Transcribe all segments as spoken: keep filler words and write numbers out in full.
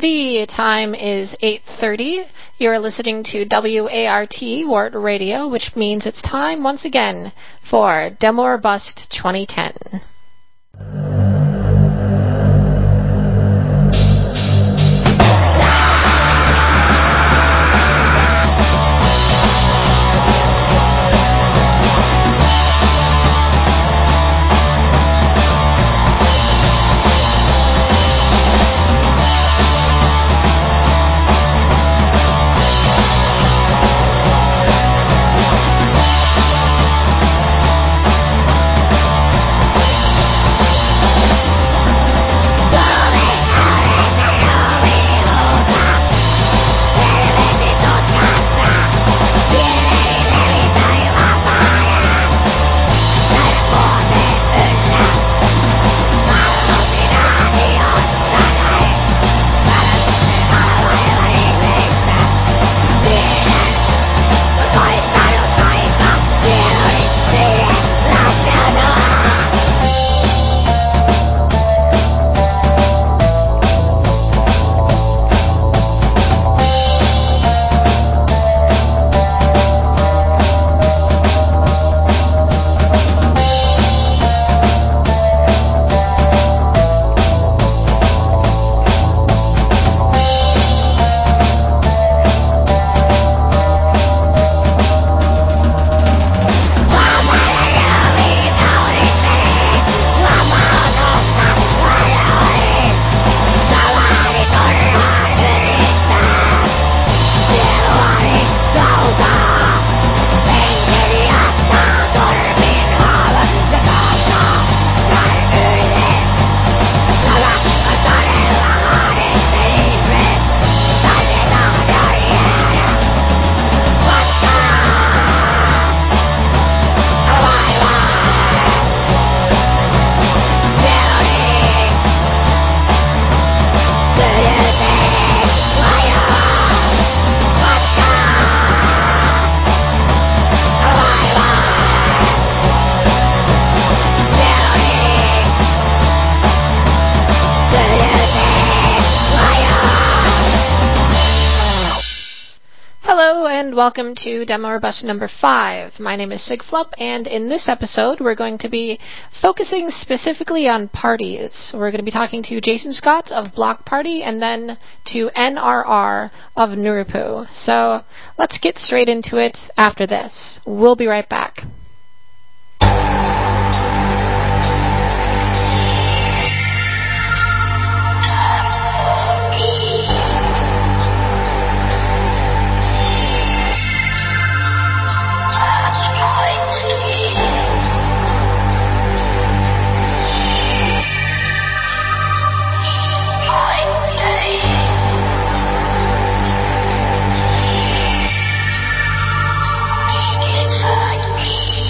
The time is eight thirty. You're listening to W A R T Wart Radio, which means it's time once again for Demo or Bust twenty ten. Welcome to Demo or Bust number five. My name is Sigflup, and in this episode we're going to be focusing specifically on parties. We're going to be talking to Jason Scott of Block Party and then to N R R of Nurupu. So let's get straight into it after this. We'll be right back. Inside me.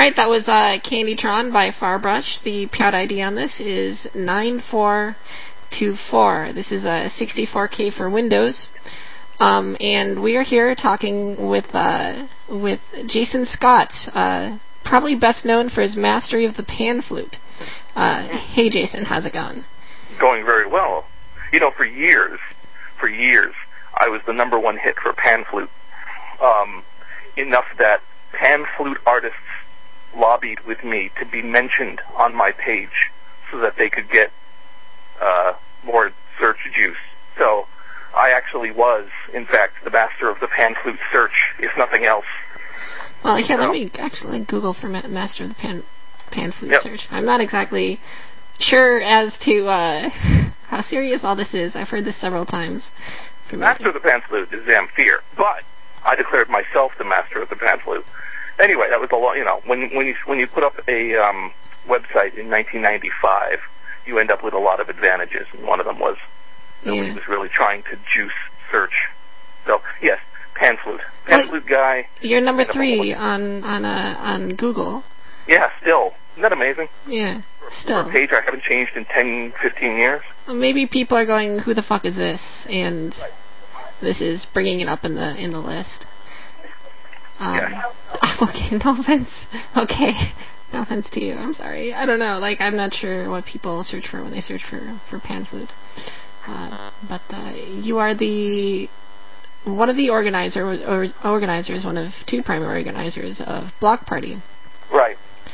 right, that was uh, Candytron by Farbrush. The P I D I D on this is nine four two four. This is a sixty-four K for Windows. Um, and we are here talking with uh, with Jason Scott, uh, probably best known for his mastery of the pan flute. Uh, hey, Jason, how's it going? Going very well. You know, for years, for years, I was the number one hit for pan flute. Um, enough that pan flute artists lobbied with me to be mentioned on my page so that they could get uh, more search juice. So I actually was, in fact, the master of the pan flute search, if nothing else. Well, yeah, so, let me actually Google for ma- master of the pan, pan flute yep. search. I'm not exactly sure as to uh, how serious all this is. I've heard this several times. Master of the pan flute is Zamfir, but I declared myself the master of the pan flute. Anyway, that was a lot. You know, when when you when you put up a um, website in nineteen ninety-five, you end up with a lot of advantages, and one of them was nobody yeah. was really trying to juice search. So yes, pan flute, pan well, flute guy. You're number three on on uh, on Google. Yeah, still. Isn't that amazing? Yeah, For still. a page I haven't changed in ten, fifteen years. Well, maybe people are going, "Who the fuck is this?" And right. this is bringing it up in the in the list. Um, yeah. Okay, no offense. Okay, no offense to you. I'm sorry. I don't know. Like, I'm not sure what people search for when they search for for pan flute. Uh, but uh, you are the one of the organizer or organizers, one of two primary organizers of Block Party. Right.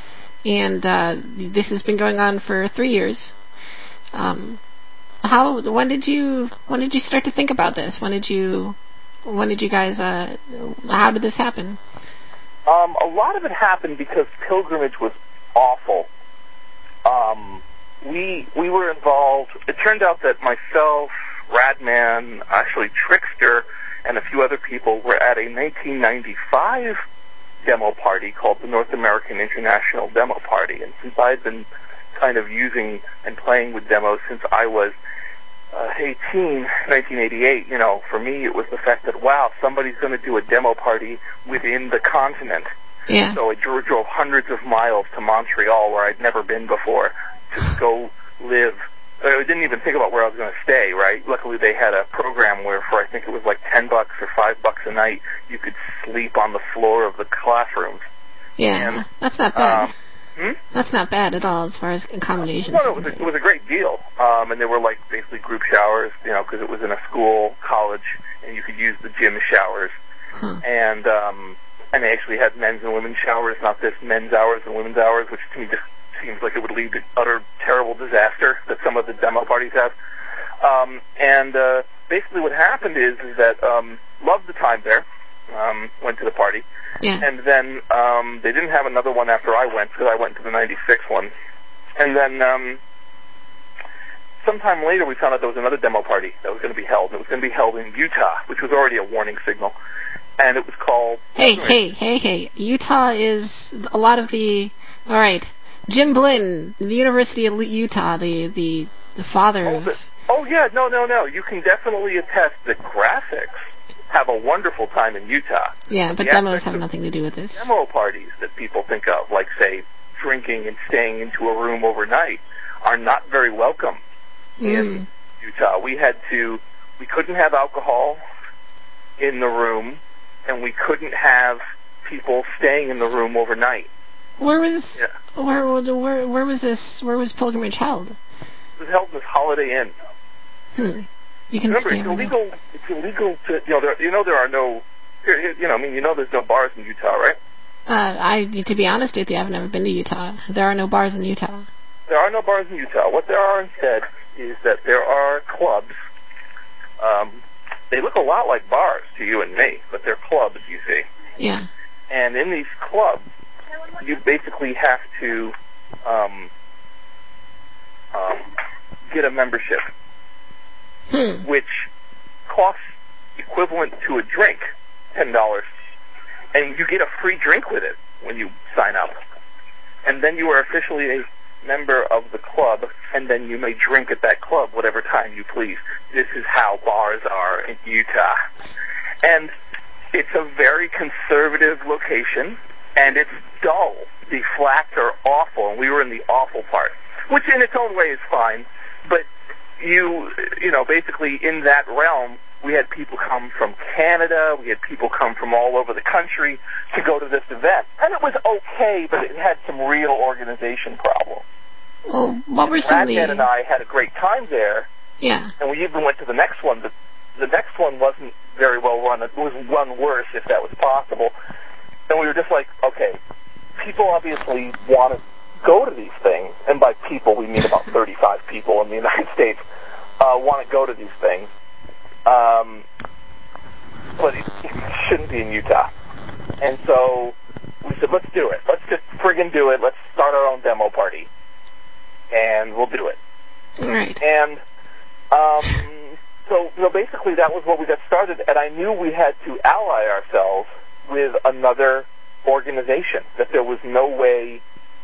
And uh, this has been going on for three years. Um, how? When did you? When did you start to think about this? When did you? When did you guys? Uh, how did this happen? Um, a lot of it happened because pilgrimage was awful. Um, we we were involved. It turned out that myself, Radman, actually Trickster, and a few other people were at a nineteen ninety-five demo party called the North American International Demo Party. And since I'd been kind of using and playing with demos since I was uh, eighteen, nineteen eighty-eight, you know, for me it was the fact that, wow, somebody's going to do a demo party within the continent. Yeah. So I drove, drove hundreds of miles to Montreal, where I'd never been before, to go live. I didn't even think about where I was going to stay, right? Luckily, they had a program where for, I think it was like ten bucks or five bucks a night, you could sleep on the floor of the classrooms. Yeah, and, that's not bad. Um, hmm? That's not bad at all as far as accommodations. No, no, it was, a, it was a great deal. Um, and they were like basically group showers, you know, because it was in a school, college, and you could use the gym showers. Huh. And, um, and they actually had men's and women's showers, not this men's hours and women's hours, which to me just seems like it would lead to utter terrible disaster that some of the demo parties have. Um, and uh, basically what happened is, is that um, loved the time there, um, went to the party, yeah. and then um, they didn't have another one after I went, because I went to the ninety-six one. And then um, sometime later we found out there was another demo party that was going to be held. It was going to be held in Utah, which was already a warning signal. And it was called... Hey, hey, hey, hey. Utah is a lot of the... All right. Jim Blinn, the University of Utah, the the, the father oh, of... The, oh, yeah, no, no, no. You can definitely attest that graphics have a wonderful time in Utah. Yeah, but the demos have nothing to do with this. Demo parties that people think of, like, say, drinking and staying into a room overnight, are not very welcome mm. in Utah. We had to... We couldn't have alcohol in the room, and we couldn't have people staying in the room overnight. Where was yeah. where, where where was this? Where was pilgrimage held? It was held in this Holiday Inn. Hmm. You can Remember, stay it's illegal. That. It's illegal to you know. There, you know, there are no. You know, I mean, you know, there's no bars in Utah, right? Uh, I to be honest with you, I've never been to Utah. There are no bars in Utah. There are no bars in Utah. What there are instead is that there are clubs. Um, they look a lot like bars to you and me, but they're clubs, you see. Yeah. And in these clubs, you basically have to um, um, get a membership, hmm. which costs equivalent to a drink, ten dollars, and you get a free drink with it when you sign up. And then you are officially a member of the club, and then you may drink at that club whatever time you please. This is how bars are in Utah. And it's a very conservative location, and it's dull. the flaks are awful, and we were in the awful part, which in its own way is fine. But you, you know, basically in that realm, we had people come from Canada, we had people come from all over the country to go to this event. And it was okay, but it had some real organization problems. Well, what were some of the... Radman and I had a great time there. Yeah. And we even went to the next one, but the next one wasn't very well run. It was run worse, if that was possible. And we were just like, okay, people obviously want to go to these things, and by people we mean about thirty-five people in the United States, uh, want to go to these things. Um, but it, it shouldn't be in Utah. And so we said, let's do it. Let's just friggin' do it. Let's start our own demo party. And we'll do it. All right. And um, so, you know, basically that was what we got started. And I knew we had to ally ourselves with another organization, that there was no way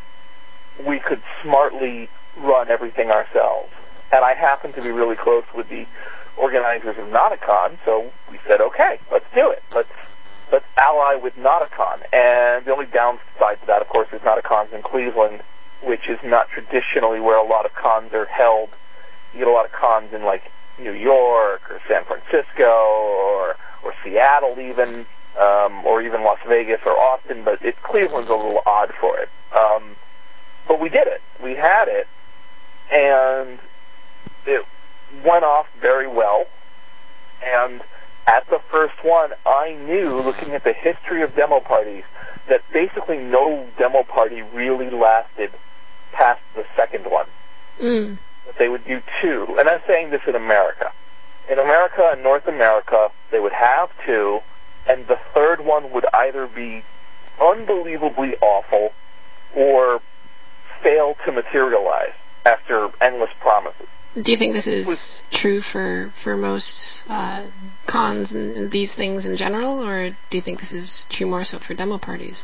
we could smartly run everything ourselves. And I happened to be really close with the organizers of Nauticon, so we said, okay, let's do it. Let's let's ally with Nauticon. And the only downside to that, of course, is Nauticon's in Cleveland, which is not traditionally where a lot of cons are held. You get a lot of cons in, like, New York or San Francisco or or Seattle even, um, or even Las Vegas or Austin, but it, Cleveland's a little odd for it. Um, but we did it. We had it, and it went off very well. And at the first one, I knew, looking at the history of demo parties, that basically no demo party really lasted past the second one. Mm. That they would do two, and I'm saying this in America. In America and North America, they would have two, and the third one would either be unbelievably awful or fail to materialize after endless promises. Do you think this is true for for most uh, cons and, and these things in general, or do you think this is true more so for demo parties?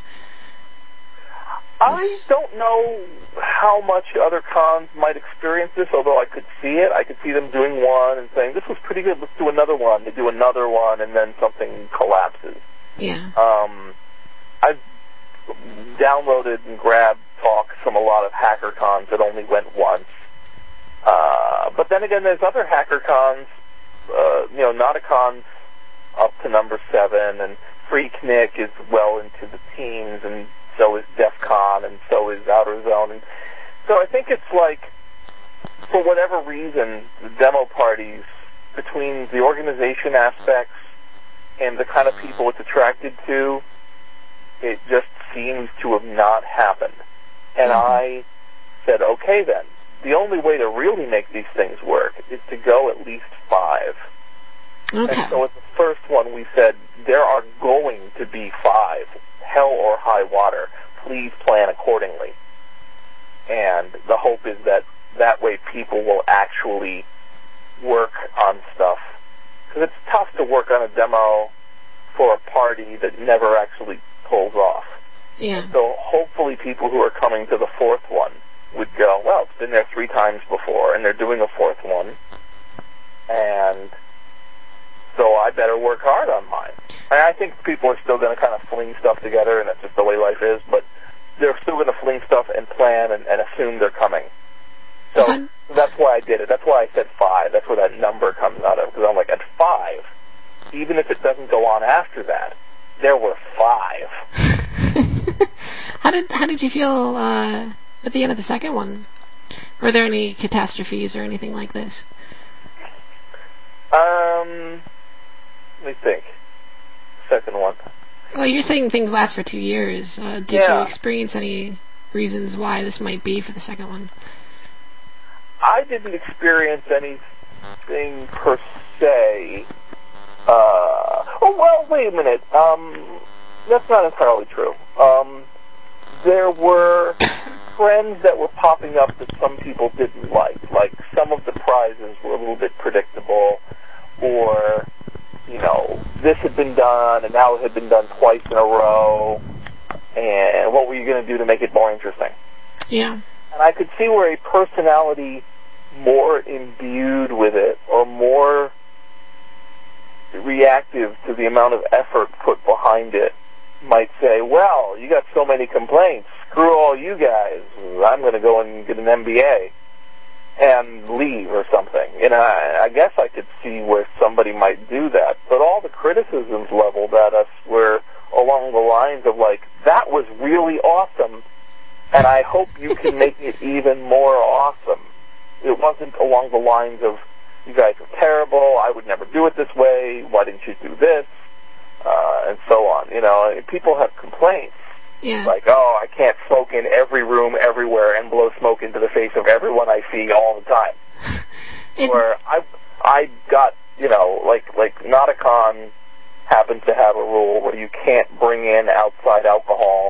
I don't know how much other cons might experience this, although I could see it. I could see them doing one and saying, this was pretty good, let's do another one. They do another one, and then something collapses. Yeah. Um, I've downloaded and grabbed talks from a lot of hacker cons that only went once. Uh, but then again, there's other hacker cons, uh, you know, Nauticon's up to number seven, and Freaknik is well into the teens, and so is DEF CON, and so is Outer Zone. And so I think it's like, for whatever reason, the demo parties, between the organization aspects and the kind of people it's attracted to, it just seems to have not happened. And mm-hmm. I said, okay then, the only way to really make these things work is to go at least five. Okay. And so at the first one we said, there are going to be five, hell or high water. Please plan accordingly. And the hope is that that way people will actually work on stuff. Because it's tough to work on a demo for a party that never actually pulls off. Yeah. And so hopefully people who are coming to the fourth one would go, well, it's been there three times before, and they're doing a fourth one, and so I better work hard on mine. And I think people are still going to kind of fling stuff together, and that's just the way life is, but they're still going to fling stuff and plan and, and assume they're coming. So okay. That's why I did it. That's why I said five. That's where that number comes out of, because I'm like, at five, even if it doesn't go on after that, there were five. how did how did you feel uh, at the end of the second one? Were there any catastrophes or anything like this? Um, let me think. Second one. Well, you're saying things last for two years. Uh, did yeah. you experience any reasons why this might be for the second one? I didn't experience anything per se. Uh, oh, well, wait a minute. Um, that's not entirely true. Um, there were trends that were popping up that some people didn't like. Like, some of the prizes were a little bit predictable, or, you know, this had been done, and now it had been done twice in a row, and what were you going to do to make it more interesting? Yeah. And I could see where a personality more imbued with it, or more reactive to the amount of effort put behind it, might say, well, you got so many complaints, screw all you guys, I'm going to go and get an M B A and leave or something. You know, I, I guess I could see where somebody might do that, but all the criticisms leveled at us were along the lines of, like, that was really awesome, and I hope you can make it even more awesome. It wasn't along the lines of, you guys are terrible, I would never do it this way, why didn't you do this, uh, and so on. You know, people have complaints. Yeah. Like, oh, I can't smoke in every room everywhere and blow smoke into the face of everyone I see all the time. It, or I I got, you know, like, like Nauticon happens to have a rule where you can't bring in outside alcohol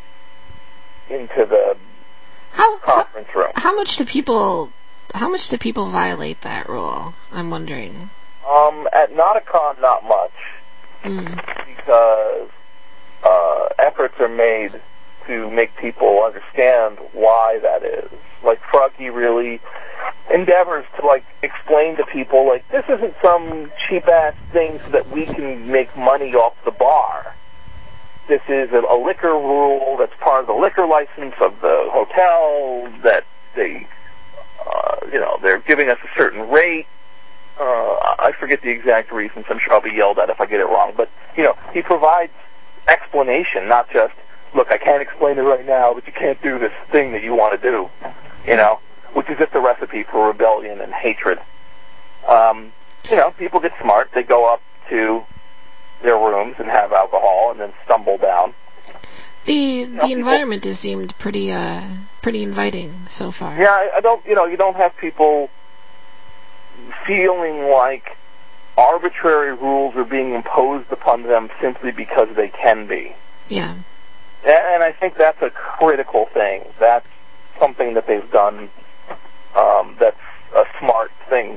into the how, conference room. How, how much do people... How much do people violate that rule? I'm wondering. Um, at Nauticon, not much, mm. because uh, efforts are made to make people understand why that is. Like, Froggy really endeavors to, like, explain to people, like, this isn't some cheap-ass thing so that we can make money off the bar. This is a, a liquor rule that's part of the liquor license of the hotel, that they... Uh, you know, they're giving us a certain rate. Uh, I forget the exact reasons. I'm sure I'll be yelled at if I get it wrong. But, you know, he provides explanation, not just, look, I can't explain it right now, but you can't do this thing that you want to do, you know, which is just a recipe for rebellion and hatred. Um, you know, people get smart. They go up to their rooms and have alcohol and then stumble down. The you know, the environment has seemed pretty uh pretty inviting so far. Yeah, I, I don't you know you don't have people feeling like arbitrary rules are being imposed upon them simply because they can be. Yeah. And I think that's a critical thing. That's something that they've done. Um, that's a smart thing.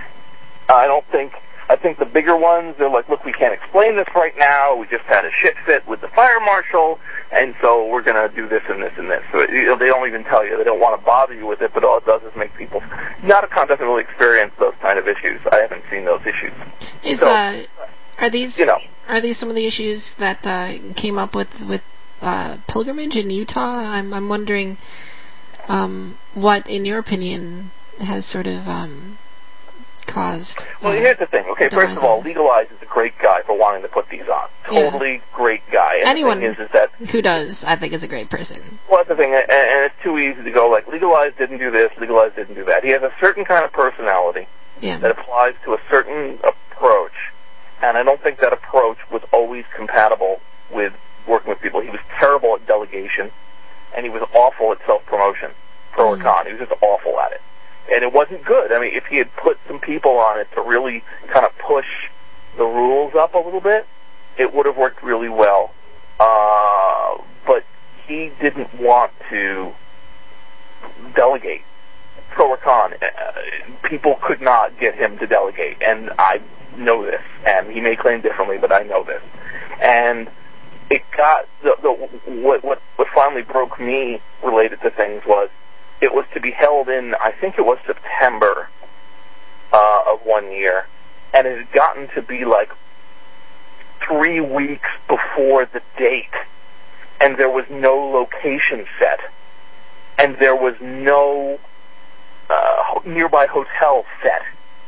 I don't think. I think the bigger ones, they're like, look, we can't explain this right now. We just had a shit fit with the fire marshal, and so we're going to do this and this and this. So you know, they don't even tell you. They don't want to bother you with it, but all it does is make people... Nauticon doesn't really experience those kind of issues. I haven't seen those issues. Is, so, uh, are these you know, are these some of the issues that uh, came up with, with uh, pilgrimage in Utah? I'm, I'm wondering um, what, in your opinion, has sort of... Um, caused. Well, uh, here's the thing. Okay, first of all, Legalize is a great guy for wanting to put these on. Totally yeah. great guy. And anyone the thing is, is that who does, I think, is a great person. Well, that's the thing, and, and it's too easy to go like, Legalize didn't do this, Legalize didn't do that. He has a certain kind of personality yeah. that applies to a certain approach, and I don't think that approach was always compatible with working with people. He was terrible at delegation, and he was awful at self-promotion, pro mm. or con. He was just awful at it. And it wasn't good. I mean, if he had put some people on it to really kind of push the rules up a little bit, it would have worked really well. Uh, but he didn't want to delegate. Pro or con, uh, people could not get him to delegate, and I know this. And he may claim differently, but I know this. And it got the, the what what what finally broke me related to things was. It was to be held in, I think it was September uh, of one year, and it had gotten to be like three weeks before the date, and there was no location set, and there was no uh, nearby hotel set,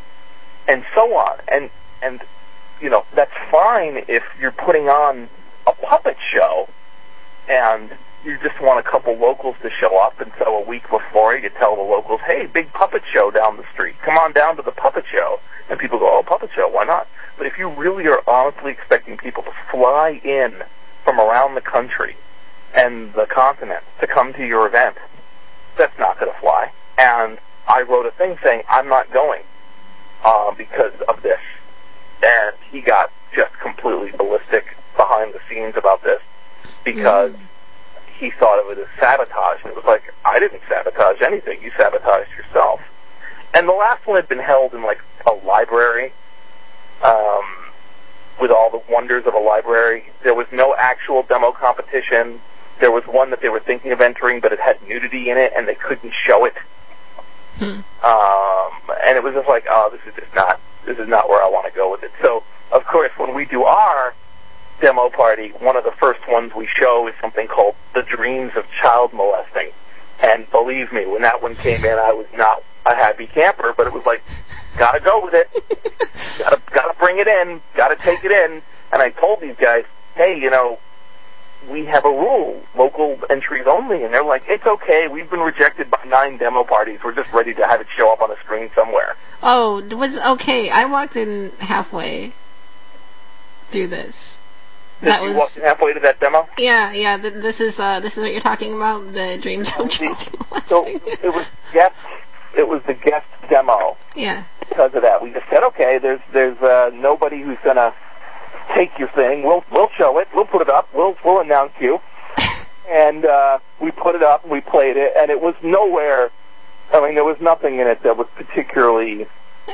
and so on. And, and, you know, that's fine if you're putting on a puppet show, and you just want a couple locals to show up, and so a week before you tell the locals, hey, big puppet show down the street. Come on down to the puppet show. And people go, oh, puppet show, why not? But if you really are honestly expecting people to fly in from around the country and the continent to come to your event, that's not going to fly. And I wrote a thing saying, I'm not going uh, because of this. And he got just completely ballistic behind the scenes about this because... Mm. He thought of it as sabotage, and it was like, I didn't sabotage anything. You sabotaged yourself. And the last one had been held in, like, a library, um, with all the wonders of a library. There was no actual demo competition. There was one that they were thinking of entering, but it had nudity in it, and they couldn't show it. Hmm. Um, and it was just like, oh, this is just not, this is not where I want to go with it. So, of course, when we do our demo party, one of the first ones we show is something called The Dreams of Child Molesting. And believe me, when that one came in, I was not a happy camper, but it was like, gotta go with it. gotta, gotta bring it in. Gotta take it in. And I told these guys, hey, you know, we have a rule, local entries only. And they're like, it's okay. We've been rejected by nine demo parties. We're just ready to have it show up on a screen somewhere. Oh, it was okay. I walked in halfway through this. Did that you was, walk in halfway to that demo? Yeah, yeah. Th- this is uh, this is what you're talking about. The Dreams of Child Molesting. So it was guest. It was the guest demo. Yeah. Because of that, we just said, okay, there's there's uh, nobody who's gonna take your thing. We'll we'll show it. We'll put it up. We'll we'll announce you. And uh, we put it up and we played it, and it was nowhere. I mean, there was nothing in it that was particularly.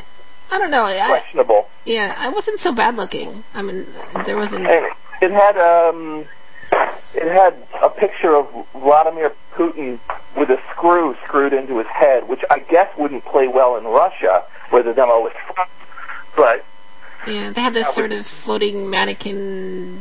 I don't know. Questionable. I, yeah, I wasn't so bad looking. I mean, there wasn't. And it had um, it had a picture of Vladimir Putin with a screw screwed into his head, which I guess wouldn't play well in Russia, where the demo was from. But yeah, they had this sort of floating mannequin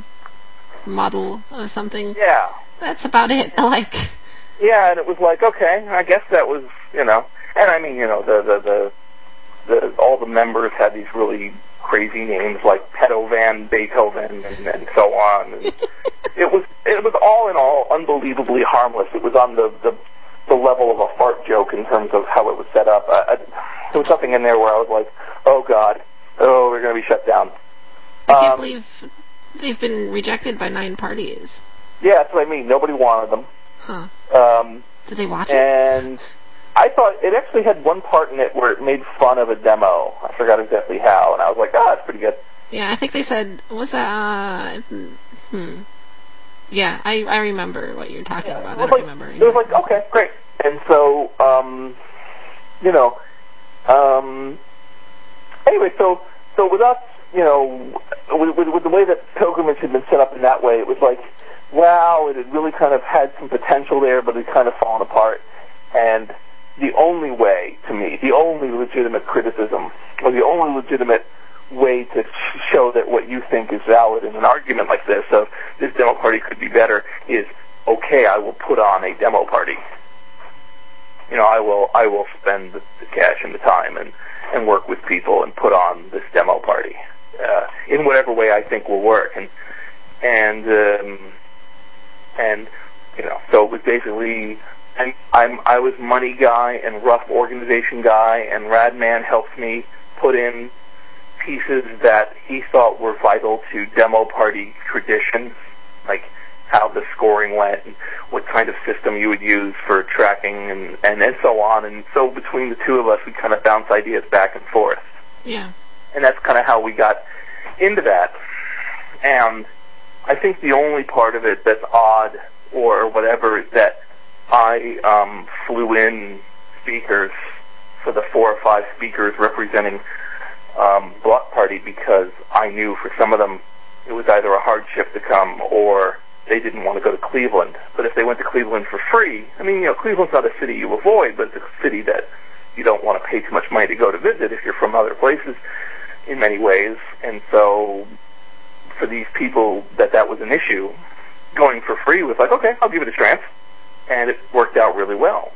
model or something. Yeah, that's about it. Like. Yeah, and it was like, okay, I guess that was, you know, and I mean, you know, the the the. The, all the members had these really crazy names like Pedo Van Beethoven and, and so on. And it was it was all in all unbelievably harmless. It was on the, the the level of a fart joke in terms of how it was set up. I, I, there was something in there where I was like, oh God, oh we're going to be shut down. I can't um, believe they've been rejected by nine parties. Yeah, that's what I mean. Nobody wanted them. Huh. Um, Did they watch and it? And I thought it actually had one part in it where it made fun of a demo. I forgot exactly how, and I was like, oh, that's pretty good. Yeah, I think they said, was that, uh, hmm. Yeah, I I remember what you're talking yeah, about. I don't like, remember. Exactly. It was like, okay, great. And so, um, you know, um, anyway, so so with us, you know, with, with, with the way that Pilgrimage had been set up in that way, it was like, wow, it had really kind of had some potential there, but it had kind of fallen apart. And the only way, to me, the only legitimate criticism, or the only legitimate way to show that what you think is valid in an argument like this of this demo party could be better is, okay, I will put on a demo party. You know, I will I will spend the, the cash and the time and, and work with people and put on this demo party uh, in whatever way I think will work. And, and, um, and you know, so it was basically... And I'm, I was money guy and rough organization guy, and Radman helped me put in pieces that he thought were vital to demo party tradition, like how the scoring went and what kind of system you would use for tracking and, and, and so on. And so between the two of us, we kind of bounce ideas back and forth. Yeah. And that's kind of how we got into that. And I think the only part of it that's odd or whatever is that I um, flew in speakers for the four or five speakers representing um, Block Party because I knew for some of them it was either a hardship to come or they didn't want to go to Cleveland. But if they went to Cleveland for free, I mean, you know, Cleveland's not a city you avoid, but it's a city that you don't want to pay too much money to go to visit if you're from other places in many ways. And so for these people that that was an issue, going for free was like, okay, I'll give it a chance. And it worked out really well.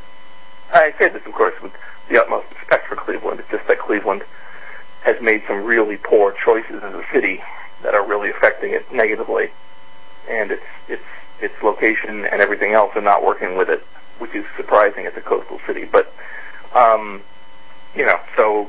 I say this, of course, with the utmost respect for Cleveland. It's just that Cleveland has made some really poor choices as a city that are really affecting it negatively. And its its its location and everything else are not working with it, which is surprising. It's a coastal city. But, um, you know, so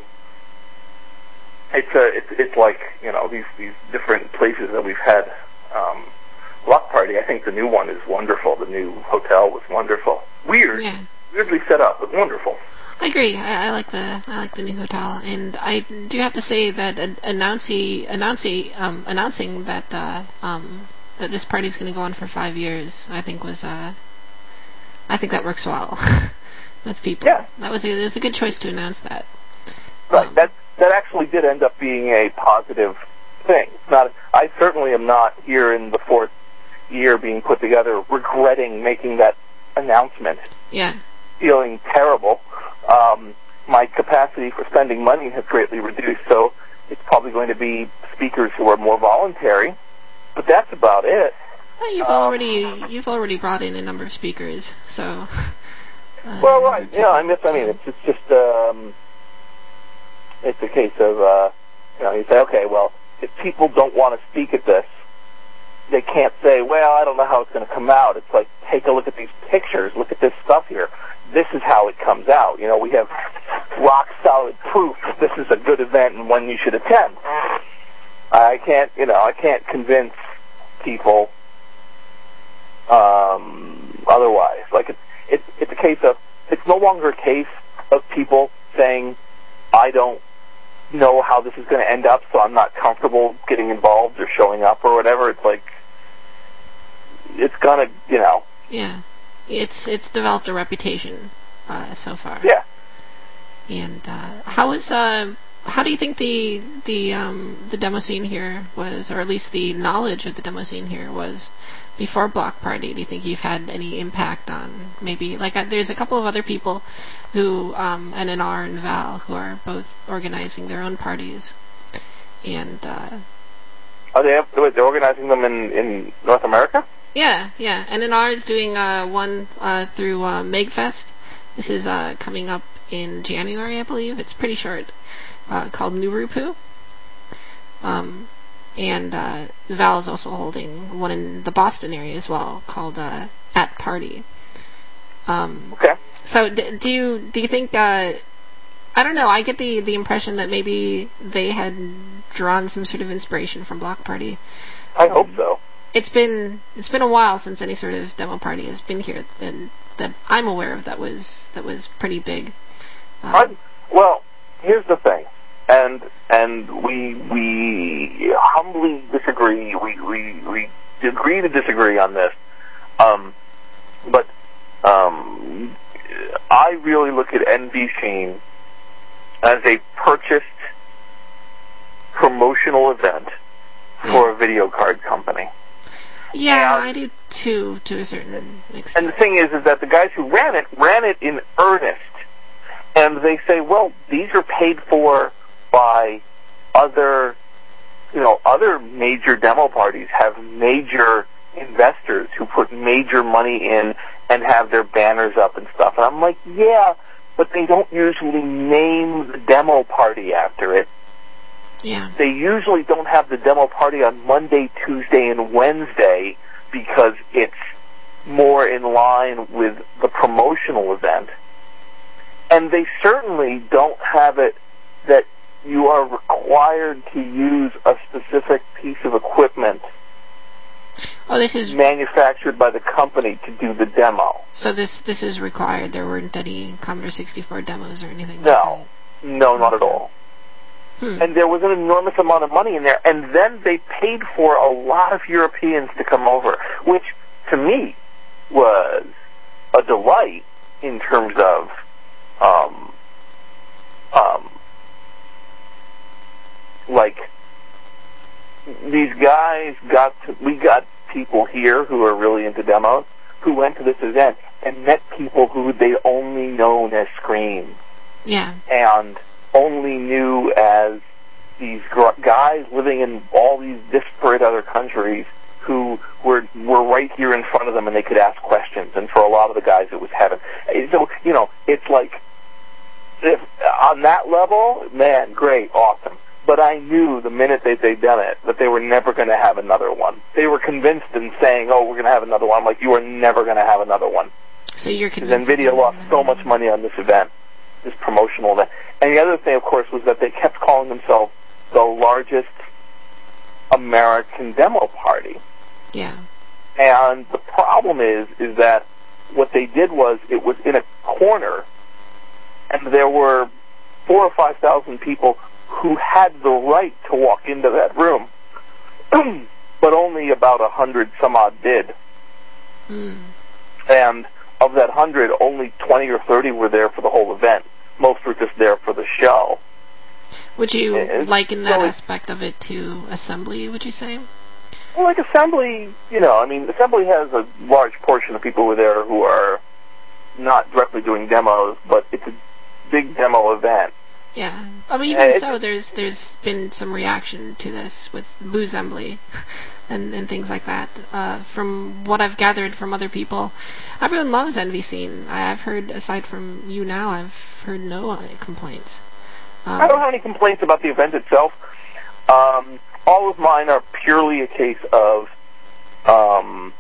it's, a, it's, it's like, you know, these, these different places that we've had um, Block Party. I think the new one is wonderful. The new hotel was wonderful. Weird, yeah. weirdly set up, but wonderful. I agree. I, I like the I like the new hotel, and I do have to say that uh, announcing announcing um, announcing that uh, um, that this party is going to go on for five years, I think was uh, I think that works well with people. Yeah, that was a, it was a good choice to announce that. Right. Um, that that actually did end up being a positive thing. It's not. I certainly am not here in the fourth year being put together regretting making that announcement. Yeah. Feeling terrible. Um, my capacity for spending money has greatly reduced, so it's probably going to be speakers who are more voluntary but that's about it. Well, you've um, already you've already brought in a number of speakers, so. Uh, well, right. You know, I mean, I mean, it's, it's just um, it's a case of uh, you know, you say, okay, well, if people don't want to speak at this, they can't say, well, I don't know how it's going to come out. It's like, take a look at these pictures. Look at this stuff here. This is how it comes out. You know, we have rock solid proof that this is a good event and one you should attend. I can't, you know, I can't convince people um, otherwise. Like, it's, it's, it's a case of, it's no longer a case of people saying, I don't know how this is going to end up, so I'm not comfortable getting involved or showing up or whatever. It's like, it's gonna, you know. Yeah, it's it's developed a reputation uh, so far. Yeah. And uh, how is uh, how do you think the the um, the demo scene here was, or at least the knowledge of the demo scene here was before Block Party? Do you think you've had any impact on maybe like uh, there's a couple of other people who um, N N R and Val who are both organizing their own parties, and uh, are they they're organizing them in, in North America? Yeah, yeah. N N R is doing uh, one uh, through uh, MegFest. This is uh, coming up in January, I believe. It's pretty short, uh, called Nurupu. Um, and uh, Val is also holding one in the Boston area as well, called uh, At Party. Um, okay. So d- do you do you think? Uh, I don't know. I get the the impression that maybe they had drawn some sort of inspiration from Block Party. I hope so. It's been it's been a while since any sort of demo party has been here, and that I'm aware of that was that was pretty big. Um, I, well, here's the thing, and and we we humbly disagree. We we, we agree to disagree on this, um, but um, I really look at N V Scene as a purchased promotional event for yeah. a video card company. Yeah, and, I do too, to a certain extent. And the thing is, is that the guys who ran it ran it in earnest, and they say, well, these are paid for by other, you know, other major demo parties have major investors who put major money in and have their banners up and stuff. And I'm like, yeah, but they don't usually name the demo party after it. Yeah. They usually don't have the demo party on Monday, Tuesday, and Wednesday because it's more in line with the promotional event. And they certainly don't have it that you are required to use a specific piece of equipment oh, this is manufactured by the company to do the demo. So this this is required. There weren't any Commodore sixty-four demos or anything No. like that? No, not at all. Hmm. And there was an enormous amount of money in there. And then they paid for a lot of Europeans to come over, which to me was a delight in terms of um, um, like these guys got to, we got people here who are really into demos who went to this event and met people who they only known as Scream. Yeah. And only knew as these gr- guys living in all these disparate other countries who were were right here in front of them and they could ask questions. And for a lot of the guys, it was heaven. So, you know, it's like, if on that level, man, great, awesome. But I knew the minute that they'd done it that they were never going to have another one. They were convinced in saying, oh, we're going to have another one. I'm like, you are never going to have another one. So you're convinced. Because NVIDIA lost so much money on this event, this promotional event. And the other thing, of course, was that they kept calling themselves the largest American demo party. Yeah. And the problem is, is that what they did was it was in a corner, and there were four or five thousand people who had the right to walk into that room, but only about a hundred some odd did. Mm. And of that hundred, only twenty or thirty were there for the whole event. Most were just there for the show. Would you and liken that so aspect of it to Assembly, would you say? Well, like Assembly, you know, I mean, Assembly has a large portion of people who are there who are not directly doing demos, but it's a big demo event. Yeah. I mean, even so, there's there's been some reaction to this with Boozembly and, and things like that. Uh, from what I've gathered from other people, everyone loves Envy Scene. I've heard, aside from you now, I've heard no uh, complaints. Um, I don't have any complaints about the event itself. Um, all of mine are purely a case of um,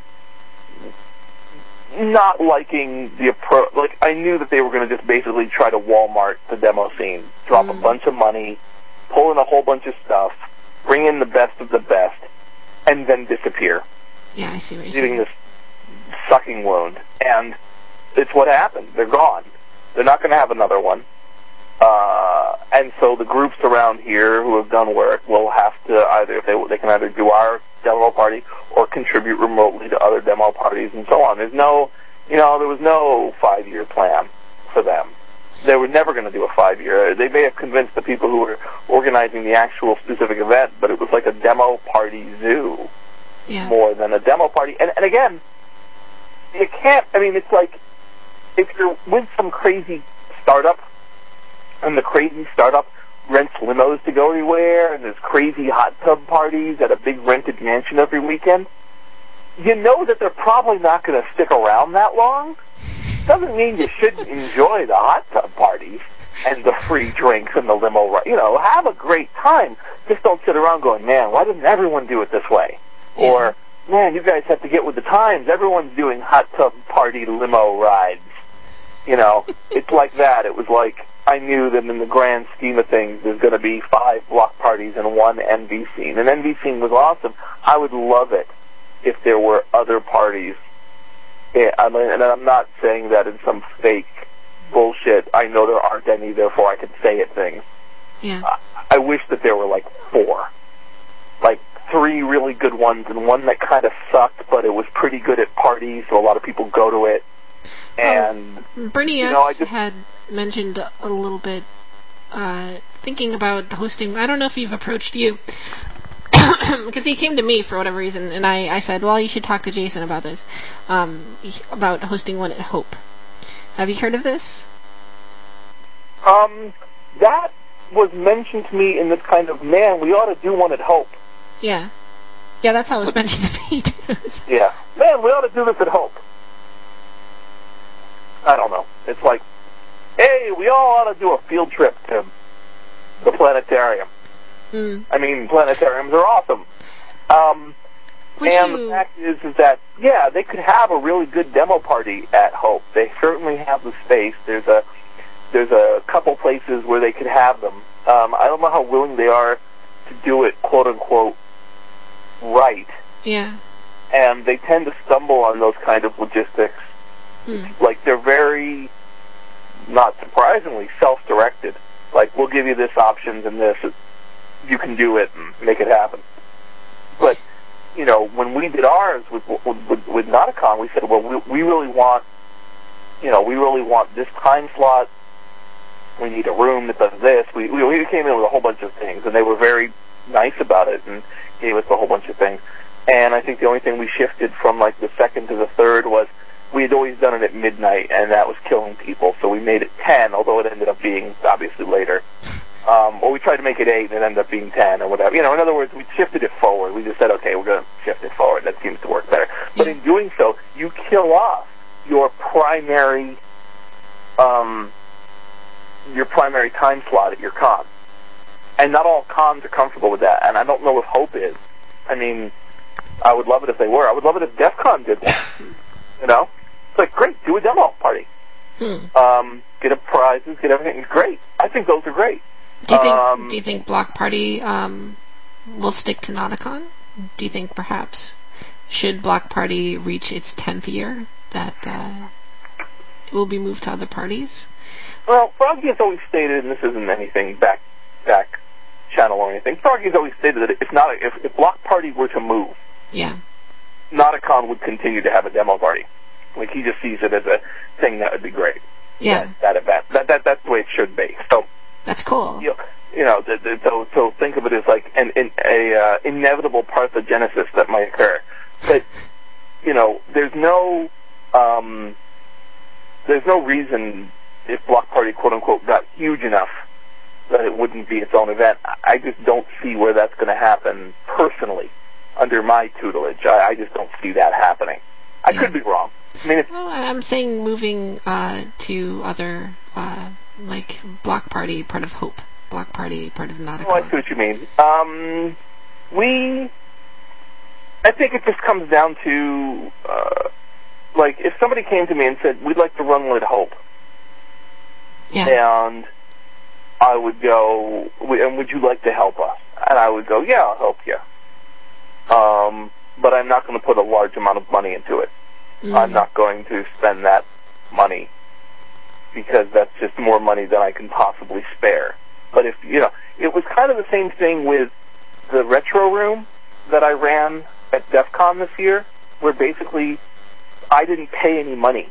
not liking the approach. Like, I knew that they were going to just basically try to Walmart the demo scene, drop mm. a bunch of money, pull in a whole bunch of stuff, bring in the best of the best, and then disappear. Yeah, I see what you're leaving saying. This sucking wound. And it's what happened. They're gone. They're not going to have another one. Uh, and so the groups around here who have done work will have to either, if they they can either do our demo party or contribute remotely to other demo parties and so on. There's no, you know, there was no five-year plan for them. They were never going to do a five-year. They may have convinced the people who were organizing the actual specific event, but it was like a demo party zoo yeah. more than a demo party. And, and again, you can't, I mean, it's like if you're with some crazy startup, and the crazy startup rents limos to go everywhere, and there's crazy hot tub parties at a big rented mansion every weekend, you know that they're probably not going to stick around that long. Doesn't mean you shouldn't enjoy the hot tub parties and the free drinks and the limo ride. You know, have a great time. Just don't sit around going, man, why doesn't everyone do it this way? Yeah. Or, man, you guys have to get with the times. Everyone's doing hot tub party limo rides. You know, it's like that. It was like, I knew that in the grand scheme of things, there's going to be five block parties and one Envy Scene. And Envy Scene was awesome. I would love it if there were other parties. I mean, and I'm not saying that in some fake bullshit, I know there aren't any, therefore I can say it thing. Yeah. I, I wish that there were like four. Like three really good ones and one that kind of sucked, but it was pretty good at parties, so a lot of people go to it. And well, Bernie you S. know, I just, had mentioned a little bit uh, thinking about hosting. I don't know if you've approached you, because he came to me for whatever reason, and I, I said, well, you should talk to Jason about this, um, about hosting one at Hope. Have you heard of this? Um, that was mentioned to me in this kind of, man, we ought to do one at Hope. Yeah. Yeah, that's how it was mentioned to me, too. Yeah. Man, we ought to do this at Hope. I don't know. It's like, hey, we all ought to do a field trip to the planetarium. Mm. I mean, planetariums are awesome. Um, and you... the fact is, is that, yeah, they could have a really good demo party at Hope. They certainly have the space. There's a there's a couple places where they could have them. Um, I don't know how willing they are to do it, quote unquote, right. Yeah. And they tend to stumble on those kind of logistics. Hmm. Like, they're very, not surprisingly, self-directed. Like, we'll give you this options and this. You can do it and make it happen. But, you know, when we did ours with with, with, with Nauticon, we said, well, we, we really want, you know, we really want this time slot. We need a room that does this. We, we, we came in with a whole bunch of things, and they were very nice about it and gave us a whole bunch of things. And I think the only thing we shifted from, like, the second to the third was, we had always done it at midnight, and that was killing people, so we made it ten, although it ended up being, obviously, later. Um, or we tried to make it eight, and it ended up being ten, or whatever. You know, in other words, we shifted it forward. We just said, okay, we're going to shift it forward. That seems to work better. But in doing so, you kill off your primary, um, your primary time slot at your con. And not all cons are comfortable with that, and I don't know if Hope is. I mean, I would love it if they were. I would love it if DEF CON did one. You know? It's like, great, do a demo party. Hmm. Um, get a prizes, get everything. It's great. I think those are great. Do you think, um, do you think Block Party um, will stick to Nauticon? Do you think perhaps should Block Party reach its tenth year that uh, it will be moved to other parties? Well, Froggy has always stated, and this isn't anything back back channel or anything, Froggy has always stated that if not, if, if Block Party were to move, yeah, Nauticon would continue to have a demo party. Like, he just sees it as a thing that would be great. Yeah. That, that event. That, that, that's the way it should be. So, that's cool. You know, you know the, the, so, so think of it as like an, an a uh, inevitable parthenogenesis that might occur. But, you know, there's no, um, there's no reason if Block Party, quote unquote, got huge enough that it wouldn't be its own event. I just don't see where that's going to happen personally under my tutelage. I, I just don't see that happening. I yeah. could be wrong. I mean, it's, well, I'm saying moving uh, to other, uh, like, Block Party, part of Hope. Block Party, part of Nauticon. Oh, I see what you mean. Um, we... I think it just comes down to, uh, like, if somebody came to me and said, we'd like to run with Hope. Yeah. And I would go, and would you like to help us? And I would go, yeah, I'll help you. Um, but I'm not going to put a large amount of money into it. Mm. I'm not going to spend that money because that's just more money than I can possibly spare. But if, you know, it was kind of the same thing with the Retro Room that I ran at DEF CON this year, where basically I didn't pay any money.